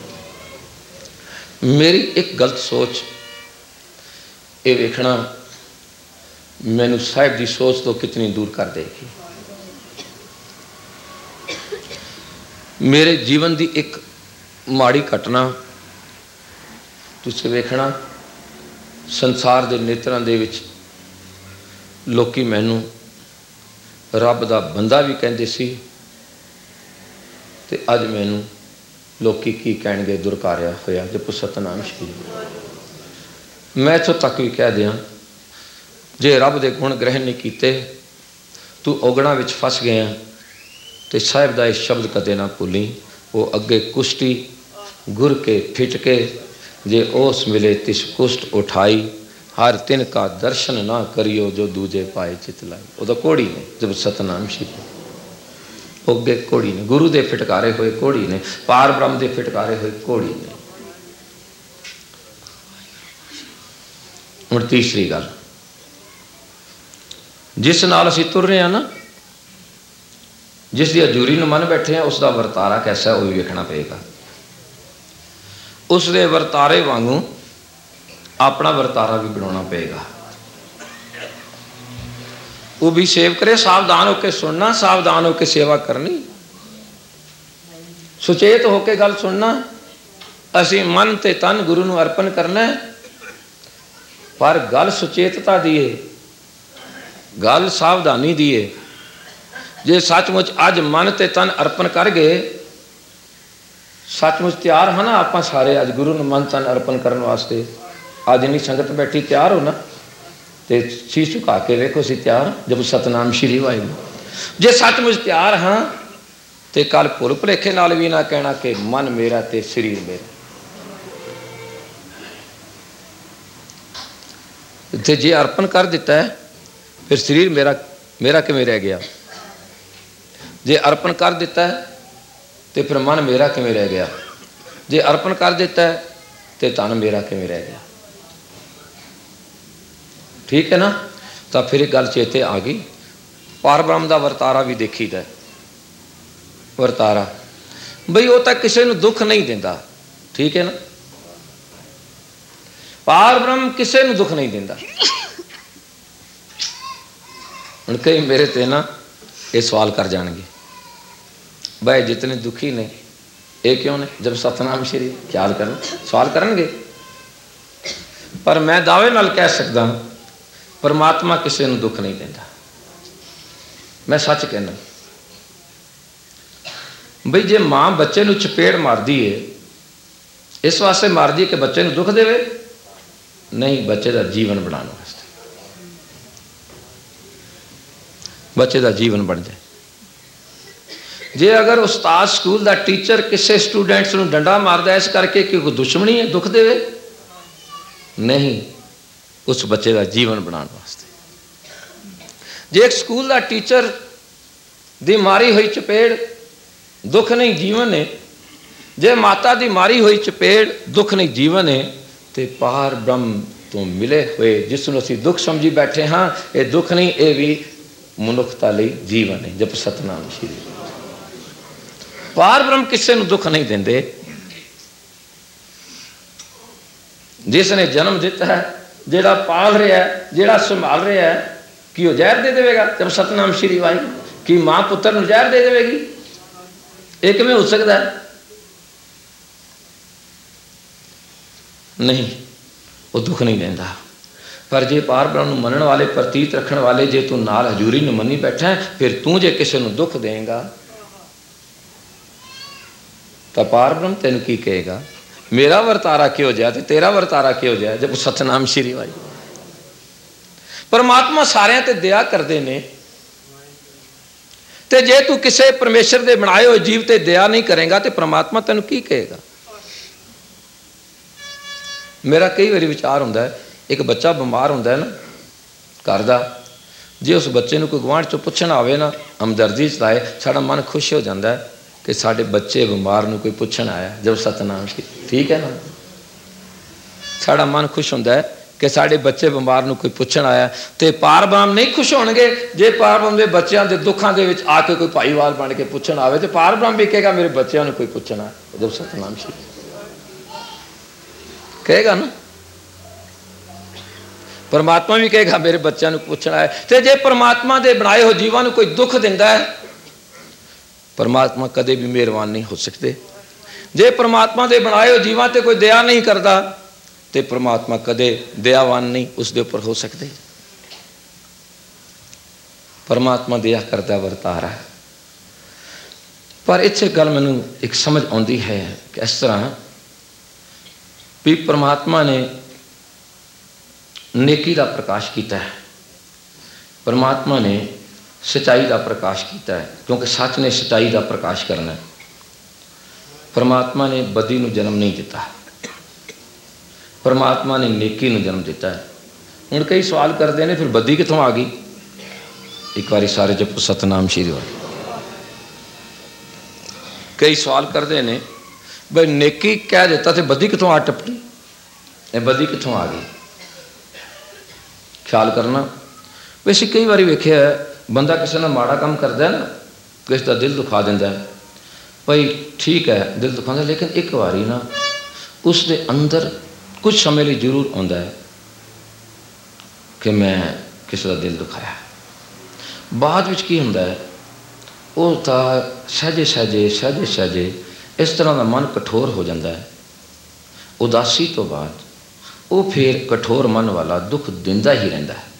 मेरी एक गलत सोच ये वेखना मैनू साहिब की सोच तो कितनी दूर कर देगी। मेरे जीवन की एक माड़ी घटना तुसीं वेखना संसार के नेत्रां दे विच लोकी मैनू रब दा बंदा भी कहंदे सी ते अज मैनू लोकी की कहणगे दुरकारिया होया। जप सतनाम श्री। मैं इत्थों तक भी कह दियां जे रब दे गुण ग्रहण नहीं कीते तू औगणा विच फस गया तो साहिब का इस शब्द कदे ना भूली। वो अगे कुश्ती गुर के फिटके जे ओस मिले तिस कुष्ट उठाई, हर तिन का दर्शन ना करियो जो दूजे पाए चितलाई। वो तो कोड़ी ने। जब सतनाम श्री अगे कोड़ी ने, गुरु दे फिटकारे हुए कोड़ी ने, पार ब्रह्म दे फिटकारे हुए कोड़ी ने। हुण तीसरी गल, जिस नाल असीं तुर रहे हैं ना, जिस दी हजूरी नूं मन बैठे हैं उसका वरतारा कैसा है वो भी वेखना पेगा। उसके वरतारे वांगू अपना वरतारा भी बनाना पेगा। वो भी सेव करे, सावधान होकर सुनना, सावधान होकर सेवा करनी, सुचेत होकर गल सुनना। असी मन ते तन गुरु नूं अर्पण करना है, पर गल सुचेतता दी है, गल सावधानी दी है। जे सचमुच अज मन ते तन अर्पण कर गए, सचमुच तैयार हाँ ना आप सारे अज गुरु नूं मन तन अर्पण करने वास्ते। अज इन्नी संगत बैठी तैयार हो ना, तो शीश झुका के वेखो सी तैयार। जब सतनाम श्री वाहिगुरू। जे सचमुच तैयार हाँ तो कल भुल भुलेखे नाल भी ना कहना कि मन मेरा ते शरीर मेरा। तो जे अर्पण कर दिता है फिर शरीर मेरा मेरा किवें रह गया। जे अर्पण कर दिता है तो फिर मन मेरा किवें रह गया। जे अर्पण कर दिता है तो तन मेरा किवें रह गया। ठीक है ना। तो फिर एक गल चेते आ गई, पार ब्रह्म का वरतारा भी देखीदा है। वरतारा बई वो तो किसी को दुख नहीं देता। ठीक है ना। पार ब्रह्म किसी को दुख नहीं देता। हुण कई मेरे ते ना ये सवाल कर जाएंगे, भाई जितने दुखी ने ये क्यों ने। जब सतनाम श्री ख्याल कर सवाल करेंगे पर मैं दावे नाल कह सकदा परमात्मा किसी नूं दुख नहीं देंदा। मैं सच कहना बई जे मां बच्चे नूं चपेड़ मारदी है इस वास्ते मारदी है कि बच्चे नूं दुख देवे? नहीं, बच्चे का जीवन बनाने वास्ते, बच्चे का जीवन बन जाए। जे अगर उस्ताद स्कूल का टीचर किसी स्टूडेंट्स नूं डंडा मारदा इस करके कि कोई दुश्मनी है दुख देवे? नहीं, उस बच्चे का जीवन बनाने वास्ते। जे एक स्कूल का टीचर दी मारी हुई चपेड़ दुख नहीं जीवन है, जे माता दी मारी हुई चपेड़ दुख नहीं जीवन है, तो पार ब्रह्म तो मिले हुए जिसनों असीं दुख समझी बैठे हाँ ये दुख नहीं, ये भी मनुखता लई जीवन है। जब सतनाम श्री पार ब्रह्म किसी नूं दुख नहीं देंदे। जिसने जन्म दिता है, जेड़ा पाल रहा है, जेड़ा संभाल रहा है, कि वह जहर दे देगा? जब सतनाम श्री वाहिगुरू कि मां पुत्र नूं जहर दे देगी? एक में हो सकता है? नहीं, वो दुख नहीं देंदा। पर जे पार ब्रह्म नूं मनण वाले, प्रतीत रखण वाले, जे तू नाल हजूरी नूं मनी बैठा है, फिर तू जे किसी नूं दुख देगा तो पार ब्रह्म तेन की कहेगा? मेरा वर्तारा क्यों जाए तो तेरा वर्तारा क्यों जाए? जब सतनाम श्री वाहिगुरू। परमात्मा सारिਆਂ ते दया करते ने, ते जे तू किसी परमेश्वर दे बनाए हुए जीव ते दया नहीं करेगा तो परमात्मा तेन की कहेगा? मेरा कई बार विचार होंदा है, एक बच्चा बीमार होंदा है ना घर दा, जे उस बच्चे नूं कोई गुआंढ चों पुछण आवे ना, हमदर्दी चलाए, साडा मन खुश हो जाता है कि साडे बच्चे बीमार नूं कोई पुछण आया। जब सतनाम श्री, ठीक है ना, साडा मन खुश होंदा है कि साडे बच्चे बीमार नूं कोई पुछण आया। तो पार ब्रह्म नहीं खुश होणगे जे पार ब्रह्म दे बच्चों के दुखों के विच आके कोई भाईवाल बन के पुछण आवे, तो पार ब्रह्म भी कहेगा मेरे बच्चों नूं कोई पुछण आया। जब सतनाम श्री कहेगा ना, परमात्मा भी कहेगा मेरे बच्चों को पूछना है। तो जे परमात्मा के बनाए हो जीवन कोई दुख दिंदा है, परमात्मा कदे भी मेहरबान नहीं हो सकते। जे परमात्मा के बनाए हो जीवन ते कोई दया नहीं करता तो परमात्मा कदे दयावान नहीं उसके उपर हो सकते। परमात्मा दया करता वर्तारा है। पर इत्थे गल मैनूं एक समझ आउंदी है कि इस तरह भी परमात्मा ने नेकी का प्रकाश किया है, परमात्मा ने सच्चाई का प्रकाश किया है, क्योंकि सच ने सच्चाई का प्रकाश करना है। परमात्मा ने बदी नूं जन्म नहीं दिता, परमात्मा ने नेकी नूं जन्म दिता है। हुण कई सवाल करते हैं फिर बदी कित्थों आ गई? एक बारी सारे जपो सतनाम श्री वाहिगुरू। कई सवाल करते हैं भाई नेकी कह देता तो बदी कितों आ टपटी, ये बदी कितों आ गई? ख्याल करना। वैसे कई बार वेख्या बंदा किसी ने माड़ा काम करता है ना, किसी का दिल दुखा देंदा है, भाई ठीक है दिल दुखांदा, लेकिन एक बारी ना उसके अंदर कुछ समय लिए जरूर आता है कि मैं किसी का दिल दुखाया। बाद विच की हुंदा है, वो तो सहजे सहजे सहजे सहजे इस तरह का मन कठोर हो जाता है। उदासी तो बाद वो फिर कठोर मन वाला दुख दिंदा ही रहता है।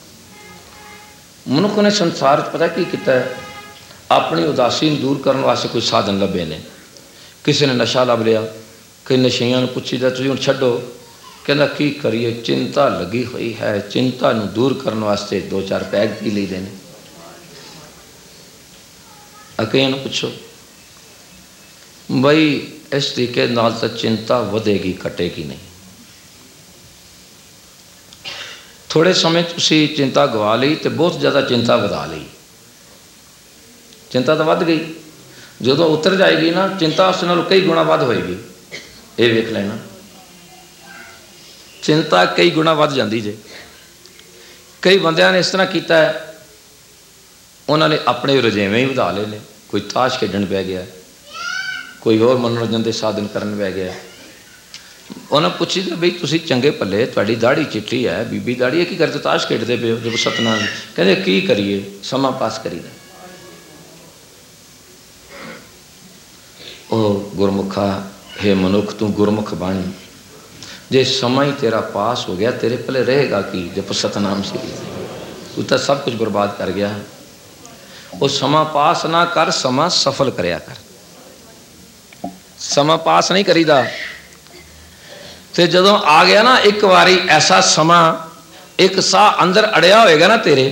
मनुख ने संसार पता की किया है, अपनी उदासी दूर करने वास्ते कोई साधन लभे ने। किसी ने नशा लभ लिया, कई नशियां पूछीदा तुसीं हुण छड्डो, कहना की करिए चिंता लगी हुई है, चिंता नूं दूर करने वास्ते 2-4 पैग पी लईदे ने। कईयां नूं पुछो बई इस तरीके नाल तो चिंता वधेगी घटेगी नहीं। थोड़े समय तुसी चिंता गवा ली तो बहुत ज़्यादा चिंता वधा ली, चिंता तो वध गई, जो उतर जाएगी ना चिंता उस नालों कई गुणा वध होएगी। ये वेख लेना, चिंता कई गुणा वध जाती जे। कई बंदियां ने इस तरह किया है, उन्होंने अपने रजेवें ही वधा ले ने। कोई ताश खेडन बह गया, कोई और मनोरंजन के साधन करन बह गया। उन्हें पूछी तो बई तुसी चंगे भले, तुहाडी दाढ़ी चिट्ठी है, बीबी दाढ़ी है, की करते ताश खेडते पे हो? जब सतनाम कहते की करिए समा पास करीदा। ओ गुरमुखा, हे मनुख तू गुरमुख बन, जे समा ही तेरा पास हो गया तेरे पहले रहेगा कि जब सतनाम श्री, तू तो सब कुछ बर्बाद कर गया। वो समा पास ना कर, समा सफल करया कर। समा पास नहीं करीदा ते जदों आ गया ना एक बारी ऐसा समा, एक सा अंदर अड़िया होएगा ना तेरे,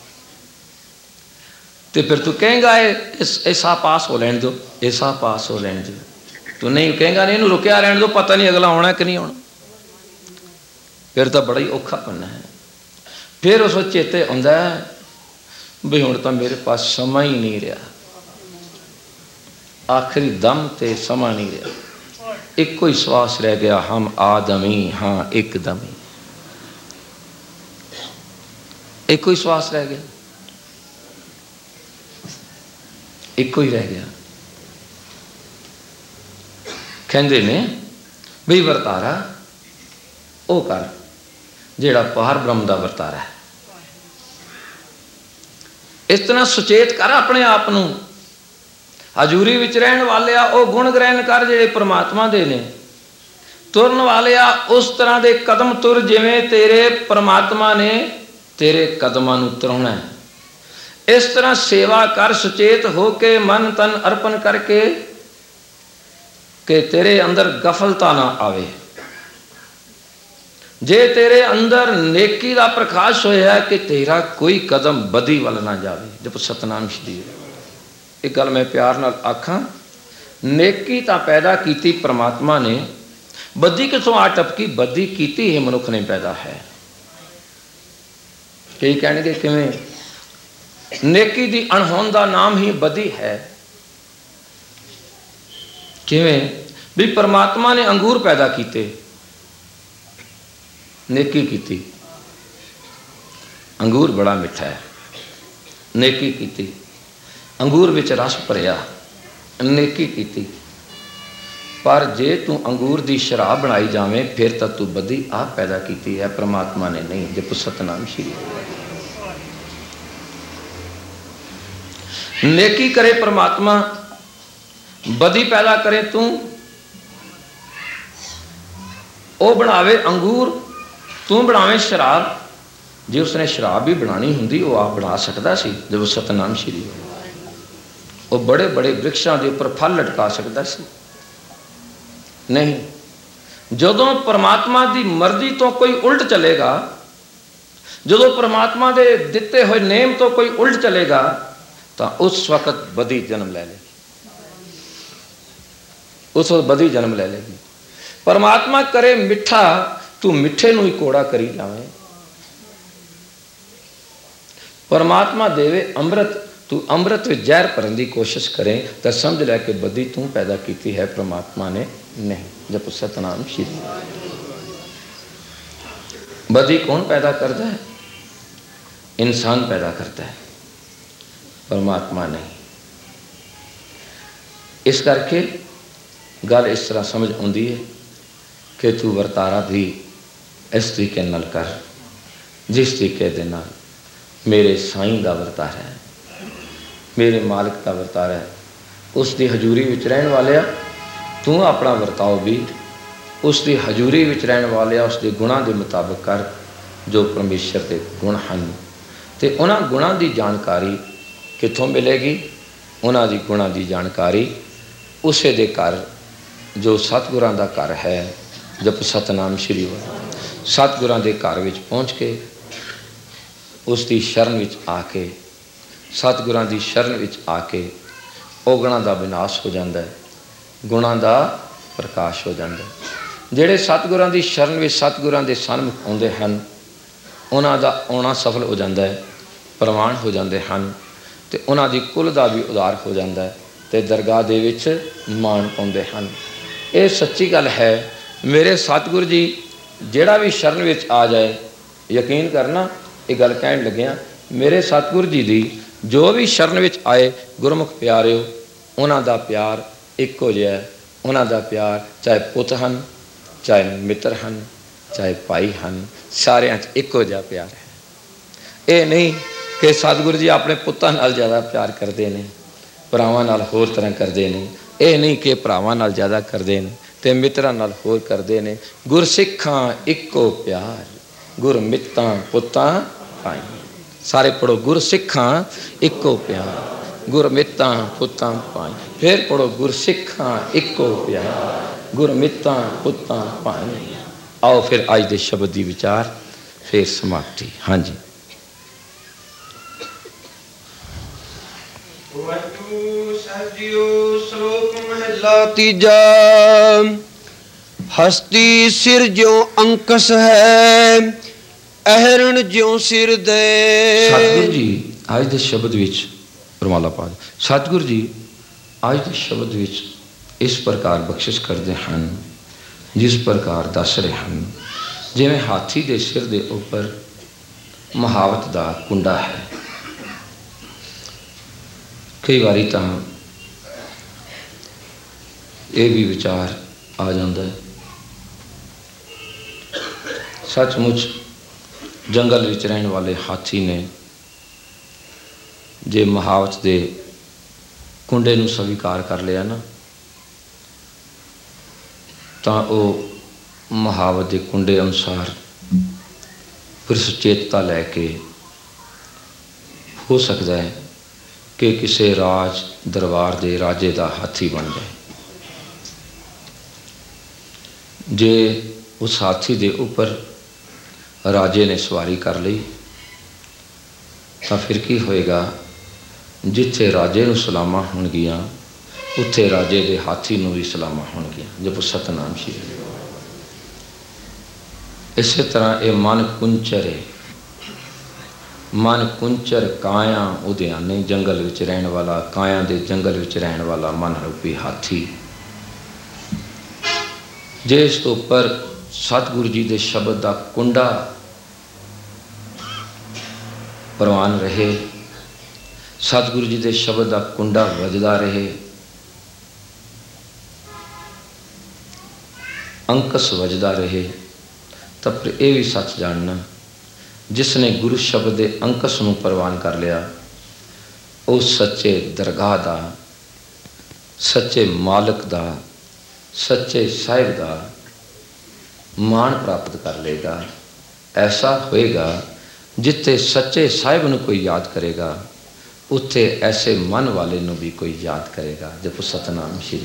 तो फिर तू कहेगा ऐसा पास हो लैन दो, ऐसा पास हो लैन दो। तू नहीं कहेगा नहीं इन्हू रुकिया रहने दो, पता नहीं अगला आना कि नहीं आना। फिर तो बड़ा ही औखा बनना है। फिर उस चेते आंदा है भी हुण तो मेरे पास समा ही नहीं रहा, आखिरी दम ते समा नहीं रहा, एक ही श्वास रह गया, हम आदमी हाँ एकदम ही, एक ही श्वास रह गया, एक ही रह गया। कहते ने भी वरतारा वो कर जेड़ा पार ब्रह्म का वरतारा है। इस तरह सुचेत कर अपने आप नू, हजूरी विच रहन वाले वो गुण ग्रहण कर जेड़े परमात्मा दे ने, तुरन वाले उस तरह दे कदम तुर जिवें तेरे परमात्मा ने तेरे कदमां नू तुराउणा है। इस तरह सेवा कर सुचेत हो के मन तन अर्पण करके कि तेरे अंदर गफलता ना आवे। जे तेरे अंदर नेकी का प्रकाश होया है कि तेरा कोई कदम बदी वाल ना जावे। जब सतनाम श्री, एक गल मैं प्यार नाल आखां, नेकी तो पैदा की परमात्मा ने, बदी किथों आ टपकी? बदी की ही मनुख ने पैदा है। कई कहणगे किवें? नेकी दी अणहोंद दा नाम ही बदी है। किवें? भी परमात्मा ने अंगूर पैदा किए, नेकी की, अंगूर बड़ा मिठा है, नेकी की, अंगूर विच रस भरिया, नेकी की। पर जे तू अंगूर दी शराब बनाई जावें फिर तो तू बदी आप पैदा की है, परमात्मा ने नहीं। जप सतनाम श्री। नेकी करे परमात्मा, बदी पैदा करे तू, वो बनावे अंगूर, तू बनावे शराब। जे उसने शराब भी बनानी होंदी वो आप बना सकता सी। जब सतनाम श्री, वो बड़े बड़े वृक्षों के उपर फल लटका सकता सी, नहीं। जदों परमात्मा की मर्जी तो कोई उल्ट चलेगा, जदों परमात्मा के दिते हुए नेम तो कोई उल्ट चलेगा, तो उस वक्त बदी जन्म ले लेगी, उस वक्त बदी जन्म ले लेगी। परमात्मा करे मिठा, तू मिठे नूं ही कोड़ा करी जावे। परमात्मा देवे अमृत, तू अमृत में जहर भरन की कोशिश करें तो समझ लै कि बदी तू पैदा की है, परमात्मा ने नहीं। जब सतनाम श्री। बदी कौन पैदा करता है? इंसान पैदा करता है, परमात्मा नहीं। इस करके गल इस तरह समझ आती है कि तू वर्तारा भी इस तरीके नाल कर जिस तरीके दे नाल मेरे साईं का वर्तारा है, मेरे मालिक का वर्तारा है। उसकी हजूरी विच रहन वाले तू अपना वर्ताओ भी उसकी हजूरी विच रहन वाले उसके गुणों के मुताबिक कर, जो परमेश्वर के गुण हैं। तो उन्होंने गुणों की जानकारी कितों मिलेगी? उन्होंने गुणों की जानकारी उसे दे घर जो सतगुरां दा घर है। जब सतनाम श्री हो, सतगुरां दे घर विच पहुँच के उसकी शरण विच आके, सतगुरां दी शरण विच आके औगुणां दा विनाश हो जाता है, गुणां दा प्रकाश हो जाता है। जिहड़े सतगुरां दी शरण विच सतगुरां दे सन्मुख आउंदे हन, उन्हां दा आउणा सफल हो जाता है, प्रवान हो जाते हैं, तो उन्हां दी कुल दा भी उधार हो जाता है, तो दरगाह दे विच मान पाउंदे हन। ये सच्ची गल है। मेरे सतगुरु जी जिहड़ा भी शरण विच आ जाए, यकीन करना ये गल कहन लग्या, मेरे सतगुरु जी दी जो भी शरण विच आए गुरमुख प्यारिओ, उन्हां दा प्यार इक्को जिहा है। उन्हां दा प्यार चाहे पुत हन, चाहे मित्र हन, चाहे भाई हन, सारियां च इक्को जिहा प्यार है। ये नहीं कि सतगुरु जी अपने पुत्तां नाल ज़्यादा प्यार करते हैं, भरावां नाल होर तरह करते हैं। ये नहीं कि भरावां नाल ज़्यादा करते हैं ते मित्रां नाल होर करदे ने, गुरसिखां इक्को प्यार, गुरमितां पुतां पाई। सारे पढ़ो, गुरसिखां इक्को प्यार, गुरमितां पुतां पाई। फिर पढ़ो, गुरसिखां इक्को प्यार, गुरमितां पुतां पाई। आओ फिर अज दे शब्द दी विचार, फिर समाप्ति। हाँ जी। श्लोक महला तीजा। हस्ती सिर ज्यों अंकस है, अहरण ज्यों सिर दे। सतगुरु जी अज दे शब्द विच परमाला पाद, सतगुरु जी अज दे शब्द विच इस प्रकार बख्शिश करते हैं, जिस प्रकार दस रहे हैं, जिवें हाथी के सिर के उपर महावत का कुंडा है। कई बारी तो यह भी विचार आ जाता है, सचमुच जंगल विच रहने वाले हाथी ने जे महावत के कुंडे नूं स्वीकार कर लिया ना, तो वह महावत के कुंडे अनुसार फिर सुचेतता लैके हो सकता है कि किसी राज दरबार के राजे का हाथी बन जाए। जे उस हाथी के ऊपर राजे ने सवारी कर ली तो फिर की होएगा, जिथे राजे नूं सलामा होणगियां उत्थे राजे के हाथी नूं भी सलामा होणगियां। जपो सतनाम श्री। इस तरह ये मन कुंचर है, मन कुंचर काया उद्याने जंगल विच रहने वाला, काया के जंगल विच रहने वाला मन रूपी हाथी, जे इस तो उपर सतगुरु जी के शब्द का कुंडा प्रवान रहे, सतगुरु जी के शब्द का कुंडा वजदा रहे, अंकस वजदा रहे, तब फिर यह भी सच जानना, जिसने गुरु शब्द के अंकस नूं प्रवान कर लिया, उस सच्चे दरगाह का, सच्चे मालिक का, सच्चे साहिब का मान प्राप्त कर लेगा। ऐसा होएगा जिथे सच्चे साहिब नूं कोई याद करेगा, उत्थे ऐसे मन वाले नूं भी कोई याद करेगा। जपो सतनाम श्री।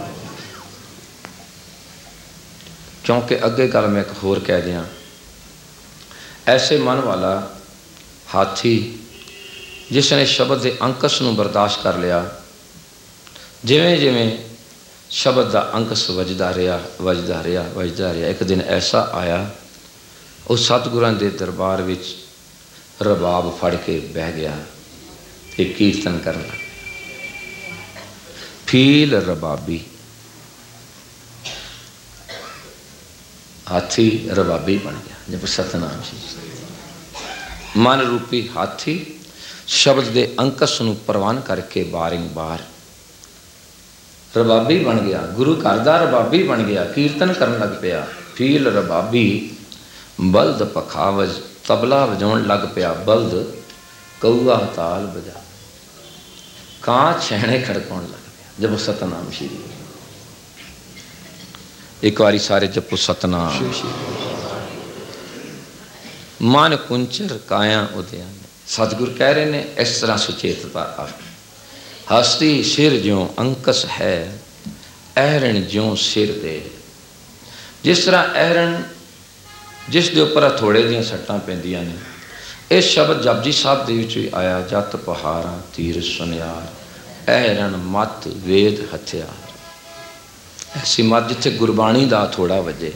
क्योंकि अगे गल मैं एक होर कह दिया, ऐसे मन वाला हाथी जिसने शब्द के अंकस नूं बर्दाश्त कर लिया, जिवें जिवें शब्द का अंकस वजदा रहा वजदा रहा वजदा रहा, एक दिन ऐसा आया उस सतगुरां दे दरबार विच रबाब फड़ के बह गया, एक कीर्तन करन लग गया। फील रबाबी, हाथी रबाबी बन गया। जब सतनाम श्री। मन रूपी हाथी शब्द के अंकस नूं प्रवान करके बारिंबार रबाबी बन गया, गुरु घर दा रबाबी बन गया, कीर्तन करन लग पिया। फील रबाबी बल्द पखावज, तबला वजाउण लग पिया बल्द, कौआ ताल बजा, कां छैणे खड़काउण लग पिया। जब सतनाम श्री। एक बारी सारे जपो सतनाम। मन कुंचर काया उद्यान। सतगुर कह रहे ने इस तरह सुचेतता आ। हस्ती सिर ज्यों अंकस है, अहरण ज्यों सिर दे। जिस तरह अहरण जिस दे उपर थोड़े दियां सट्टां पैंदियां ने, इस शब्द जपजी साहब दे विच भी आया, जत पहाड़ा तीर सुनियार, अहरण मत वेद हथियार। ऐसी मत जिथे गुरबाणी का थोड़ा वजे,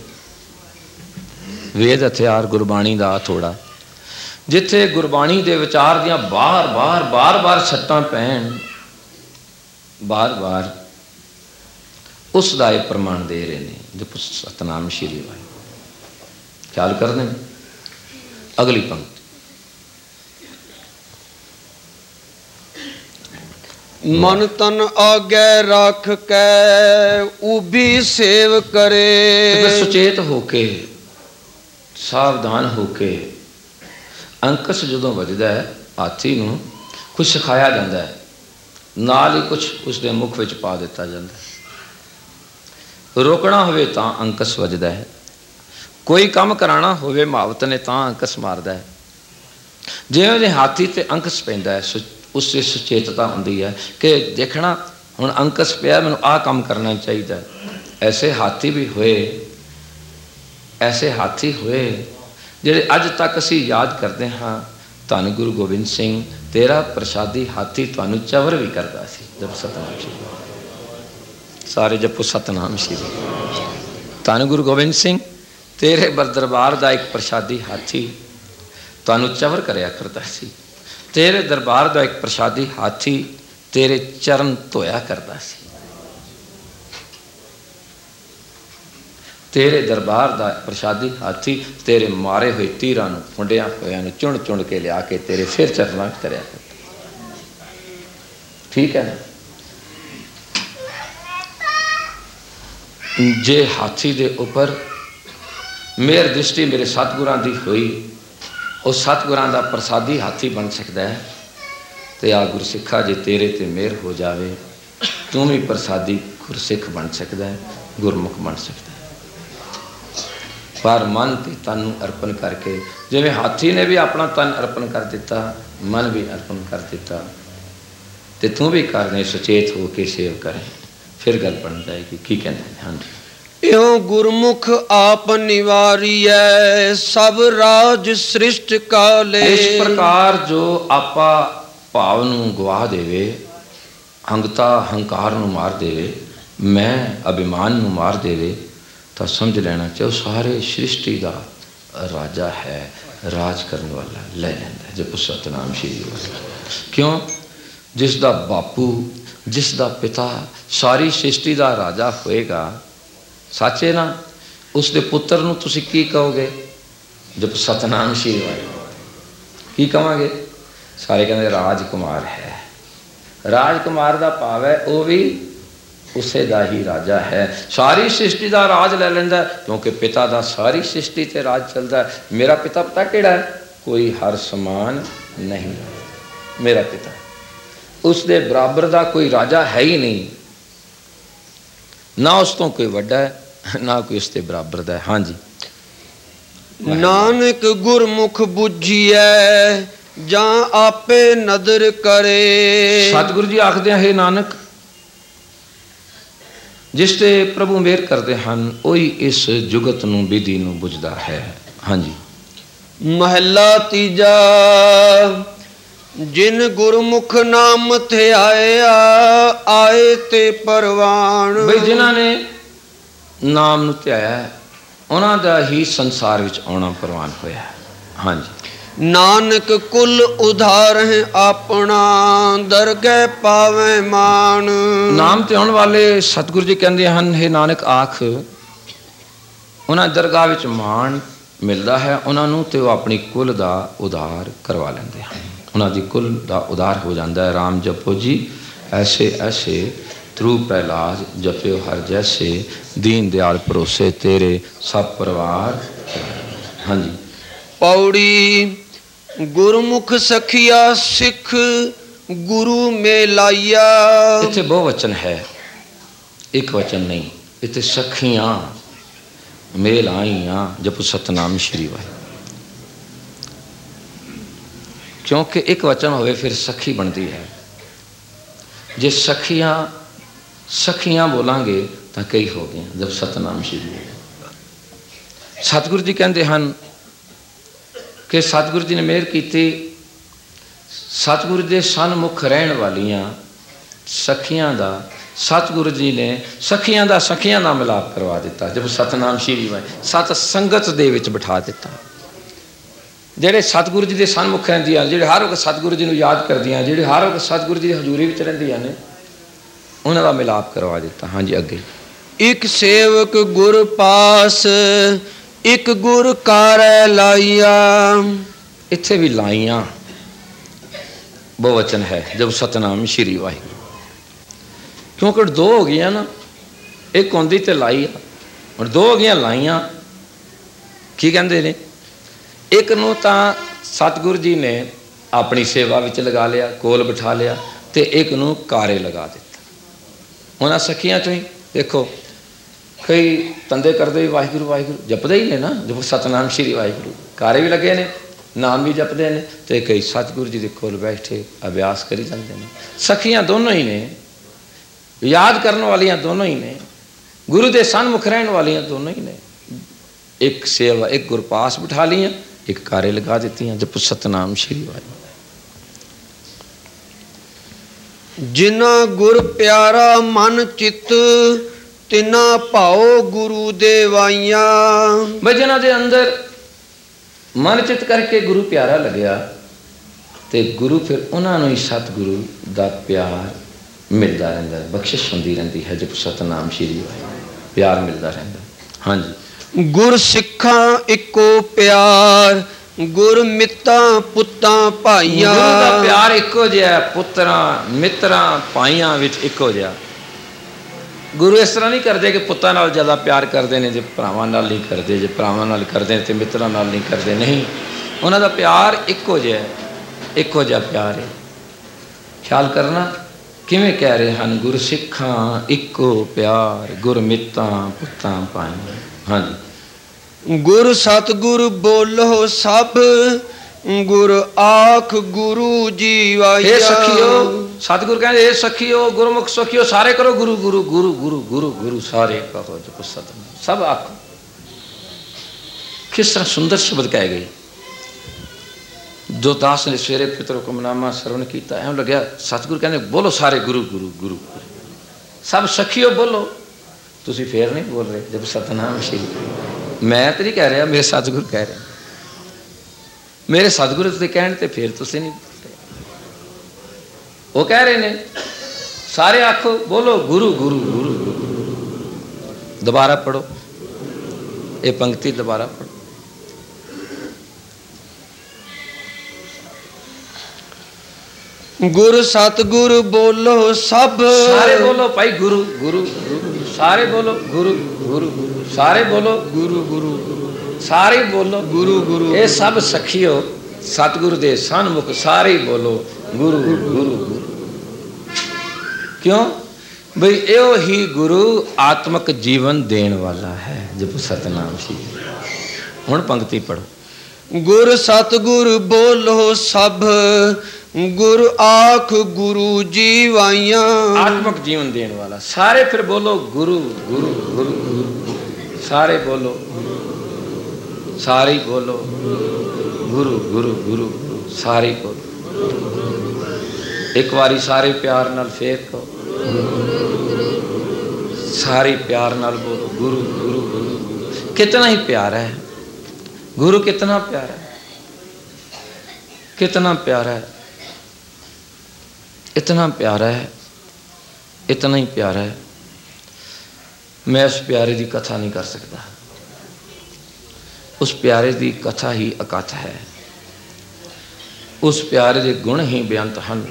वेद हथियार गुरबाणी का थोड़ा, जिथे गुरबाणी के विचार दियां बार बार बार बार सट्टां पैण, बार बार उसका यह प्रमाण दे रहे हैं। जब सतनाम श्री वाहिगुरू। ख्याल कर दें अगली पंक्ति। मन तन आगे रख के उभी सेव करे। तो सुचेत होके सावधान होके अंकस जो वजदा है हाथी नूं कुछ सिखाया जाता है, नाल ही कुछ उसके मुख विच पा दिता जाता है। रोकना होवे तां अंकस वजदा है, कोई काम कराना होवे महावत ने तां अंकस मारदा है। जिवें जिवें हाथी ते अंकस पैंदा है उससे सुचेतता होंदी है कि देखना हुण अंकस पिया, मैनूं आ काम करना चाहिए। ऐसे हाथी भी होए, ऐसे हाथी होए जिहड़े अज तक असीं याद करते हाँ। धन गुरु गोबिंद सिंह तेरा प्रसादी हाथी तुहानूं चवर भी करदा सी। जप सतनाम श्री, सारे जपो सतनाम श्री। धन गुरु गोबिंद सिंह तेरे दरबार का एक प्रसादी हाथी तुहानूं चवर करया करदा सी। तेरे दरबार का एक प्रसादी हाथी तेरे चरण धोया करदा सी। तेरे दरबार का प्रसादी हाथी तेरे मारे हुए तीरां नूं फुंडिया होया नूं चुन चुन के लिया के तेरे फिर चरणों में तरया करदा। ठीक है ना? जे हाथी दे उपर मेहर दृष्टि मेरे सतगुरां दी हुई, उस सतगुरां दा प्रसादी हाथी बन सकता है। तो आ गुरसिखा जे तेरे ते मेहर हो जावे तू भी प्रसादी गुरसिख बन सकता है, गुरमुख बन सकता है। पर मन ते तन अर्पण करके, जिवें हाथी ने भी अपना तन अर्पण कर दिता, मन भी अर्पण कर दिता, तो तू भी करने सुचेत हो के सेव करें, फिर गल बन जाएगी। की कहते हैं? हाँ जी। इहों गुरमुख आप निवारियै सब राज सृष्ट काले। इस प्रकार जो आपा भाव नूं गवा देवे, हंगता हंकार नूं मार देवे, मैं अभिमान नूं मार देवे, तो समझ लेना चाहिए सारे सृष्टि का राजा है, राज करने वाला ले लेंदा। जब सतनाम श्री। क्यों? जिसका बापू जिसका पिता सारी सृष्टि का राजा होएगा, सच है ना? उसके पुत्र नूं तुसीं की कहोगे? जब सतनाम श्री की कहांगे? सारे कहते राजकुमार है। राजकुमार का भाव है वह भी उसे दा ही राजा है, सारी सृष्टि का राज ले लेंदा, क्योंकि पिता का सारी सृष्टि ते राज चलता है। मेरा पिता पता किहड़ा है? कोई हर समान नहीं। मेरा पिता उसके बराबर का कोई राजा है ही नहीं, ना उस तो कोई वड्डा है ना कोई उसके बराबर का है। हाँ जी। नानक गुरमुख बुझिए जां आपे नदर करे। सतगुरु जी आखदे हे नानक, जिसते प्रभु मेहर करते हैं वही इस जुगत नूं विधि नूं बुझदा है। हाँ जी। महला तीजा जिन गुरमुख नाम थे आया आए ते परवान। भाई जिन्हां ने नाम नूं ध्याया उन्हां दा ही संसार विच आउणा परवान होया। हाँ जी। नानक कुल उधार है अपना दरगह पावे मान। नाम ते आउण वाले सतगुरु जी कहंदे हन, हे नानक आख उन्हां दरगाह विच मान मिलदा है उन्हां नूं ते वो अपनी कुल दा उधार करवा लैंदे हन, उन्हां दी कुल दा उधार हो जांदा है। राम जपो जी ऐसे ऐसे ध्रुव प्रहलाद जपियो हर जैसे, दीन दयाल भरोसे तेरे सब परिवार। हाँ जी। पौड़ी गुरमुख सखिया सिख गुरु में लाइया। इत्थे बहुवचन है, एक वचन नहीं। इत्थे सखियां मेल आईयां जपो सतनाम श्री वाहे। क्योंकि एक वचन होवे फिर सखी बनती है। जे सखियां सखियां बोलांगे तो कई हो गए जब सतनाम श्री। सतगुरु जी कहते हैं कि सतगुरु जी ने मेहर की, सतगुरु के सन्मुख रहन वालियां सखियां दा सतगुरु जी ने सखियां दा मिलाप करवा दिता। जब सतनाम श्री वाहे सत संगत दे विच बिठा दिता। ਜਿਹੜੇ सतगुरु जी के सन्मुख रहंदियां, ਜਿਹੜੇ हर वक्त सतगुरु जी ਨੂੰ याद करदियां, ਜਿਹੜੇ हर वक्त सतगुरु जी की हजूरी विच रहंदियां ने, उन्हां दा मिलाप करवा दिता। हाँ जी। अगे एक सेवक गुर पास एक गुर कारੈ लाइया। इत्थे भी लाइयां बहुवचन है जब सतनाम श्री वाहिगुरू। क्योंकि दो हो गई ना, एक होंदी ते लाई और दो हो गई लाइयां। की कहंदे ने? एक नूं तां सतगुरु जी ने अपनी सेवा विच लगा लिया, कोल बिठा लिया, तो एक नूं कारे लगा दिता। उन्हां सखियां चों ही देखो कई तंदे करते भी वाहिगुरू वाहिगुरू जपते ही ने ना, जब सतनाम श्री वाहिगुरू कारे भी लगे ने, नाम भी जपते हैं, तो कई सतगुरु जी के कोल बैठे अभ्यास करी जाते हैं। सखियां दोनों ही ने, याद करने वालियां दोनों ही ने, गुरु के सन्मुख रहने वालियां दोनों ही ने। एक सेवा, एक गुरपास बिठा लिया, एक कारे लगा देती हैं, जब सतनाम श्री वाहिगुरू। जिना गुर प्यारा मन चित तिना भाओ गुरु देवाइया। भाई जिन्हां दे अंदर मन चित करके गुरु प्यारा लग्या, तो गुरु फिर उन्होंने ही सतगुरु का प्यार मिलता रहता है, बख्शिश होंदी रहती है, जब सतनाम श्री वाहिगुरू प्यार मिलता रहता। हाँ जी। गुर सिखा इको प्यार गुर मित्ता पुत्ता भाइया। गुरु का प्यार इको जिहा, पुत्रा मित्रा भाइयां विच इको जिहा। गुरु इस तरह नहीं करते कि पुत्तां नाल ज़्यादा प्यार करते हैं, जो भरावां नाल नहीं करते, जो भरावां नाल करते हैं तो मित्रां नाल नहीं करते। नहीं, उन्हां दा प्यार इको जिहा, इको जिहा प्यार है। ख्याल करना किवें कह रहे हैं, गुर सिखां इको प्यार गुर मित्तां पुत्तां भाइयां। हाँ जी। गुर सतगुर बोलो सब गुर आख गुरु जीवाइया। हे सखियो, सतगुरु कहते हे सखियो, गुरमुख सखियो, सारे करो गुरु गुरु गुरु गुरु गुरु गुरु, सारे कहो जपो सतनाम, सब आखो। किस तरह सुंदर शब्द कह गई। जो दास ने सवेरे पितृहुकमनामा श्रवण किया, एवं लग्या सतगुरु कहते बोलो सारे गुरु गुरु गुरु, सब सखियो बोलो। तुसी फिर नहीं बोल रहे जब सतनाम श्री। मैं तो नहीं कह रहा, मेरे सतगुरु कह रहे, मेरे सतगुरु तो कहने ते फिर तुसी नहीं बोल रहे। वो कह रहे ने सारे आखो बोलो गुरु गुरु गुरु गुरु। दोबारा पढ़ो ये पंक्ति, दोबारा पढ़ो। गुर सतगुर बोलो सब, सारे बोलो भाई गुरु गुरु गुरु, सारे बोलो गुरु गुरु गुरु, सारे बोलो गुरु गुरु गुरु, सारे बोलो गुरु गुरु। ये सब सखियो सतगुरु दे सन्मुख सारे बोलो गुरु गुरु गुरु। क्यों भाई यो ही गुरु आत्मक जीवन देने वाला है, जब सतनाम श्री। हुण पंक्ति पढ़ो। गुर सतगुर बोलो सब गुरु आख गुरु जीवाइया। आत्मक जीवन देने वाला, सारे फिर बोलो गुरु गुरु गुरु गुरु, सारे बोलो सारे बोलो गुरु गुरु गुरु, सारे बोलो। एक बारी सारे प्यार नाल फेर कहो, सारे प्यार नाल बोलो गुरु गुरु गुरु। कितना ही प्यारा है गुरु, कितना प्यारा है, कितना प्यारा है, इतना प्यारा है, इतना ही प्यारा है। मैं उस प्यारे की कथा नहीं कर सकता, उस प्यारे की कथा ही अकथ है, उस प्यारे के गुण ही बेअंत हैं।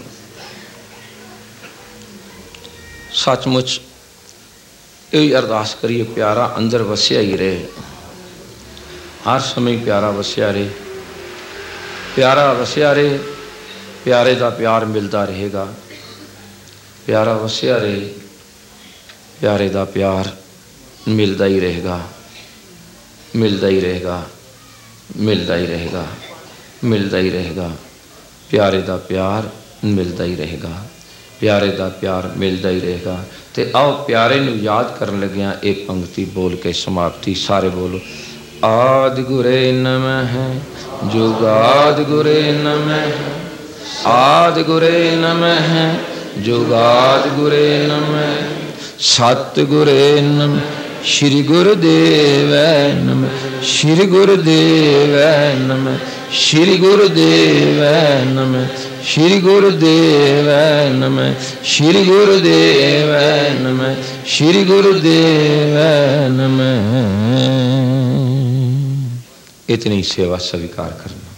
सचमुच यही अरदास करिए, प्यारा अंदर वसिया ही रहे, हर समय प्यारा वसिया रहे, प्यारा वसिया रहे, प्यारे का प्यार मिलता रहेगा, प्यारा वसिया रहे, प्यारे का प्यार मिलता ही रहेगा, मिलता ही रहेगा, मिलता ही रहेगा, मिलता ही रहेगा, प्यारे का प्यार मिलता ही रहेगा, प्यारे का प्यार मिलता ही रहेगा। तो आओ प्यारे नूं याद करन लगिया एक पंक्ति बोल के समाप्ति, सारे बोलो। आदि गुरे नमः जुगाद गुरे नमः, आदि गुरे नमः जुगाद गुरे नमः, सत गुरे नमः श्री गुरुदेव नमः, श्री गुरुदेव नमः, श्री गुरुदेव नमः, श्री गुरुदेव नमः, श्री गुरुदेव नमः, श्री गुरुदेव नमः। इतनी सेवा स्वीकार करना।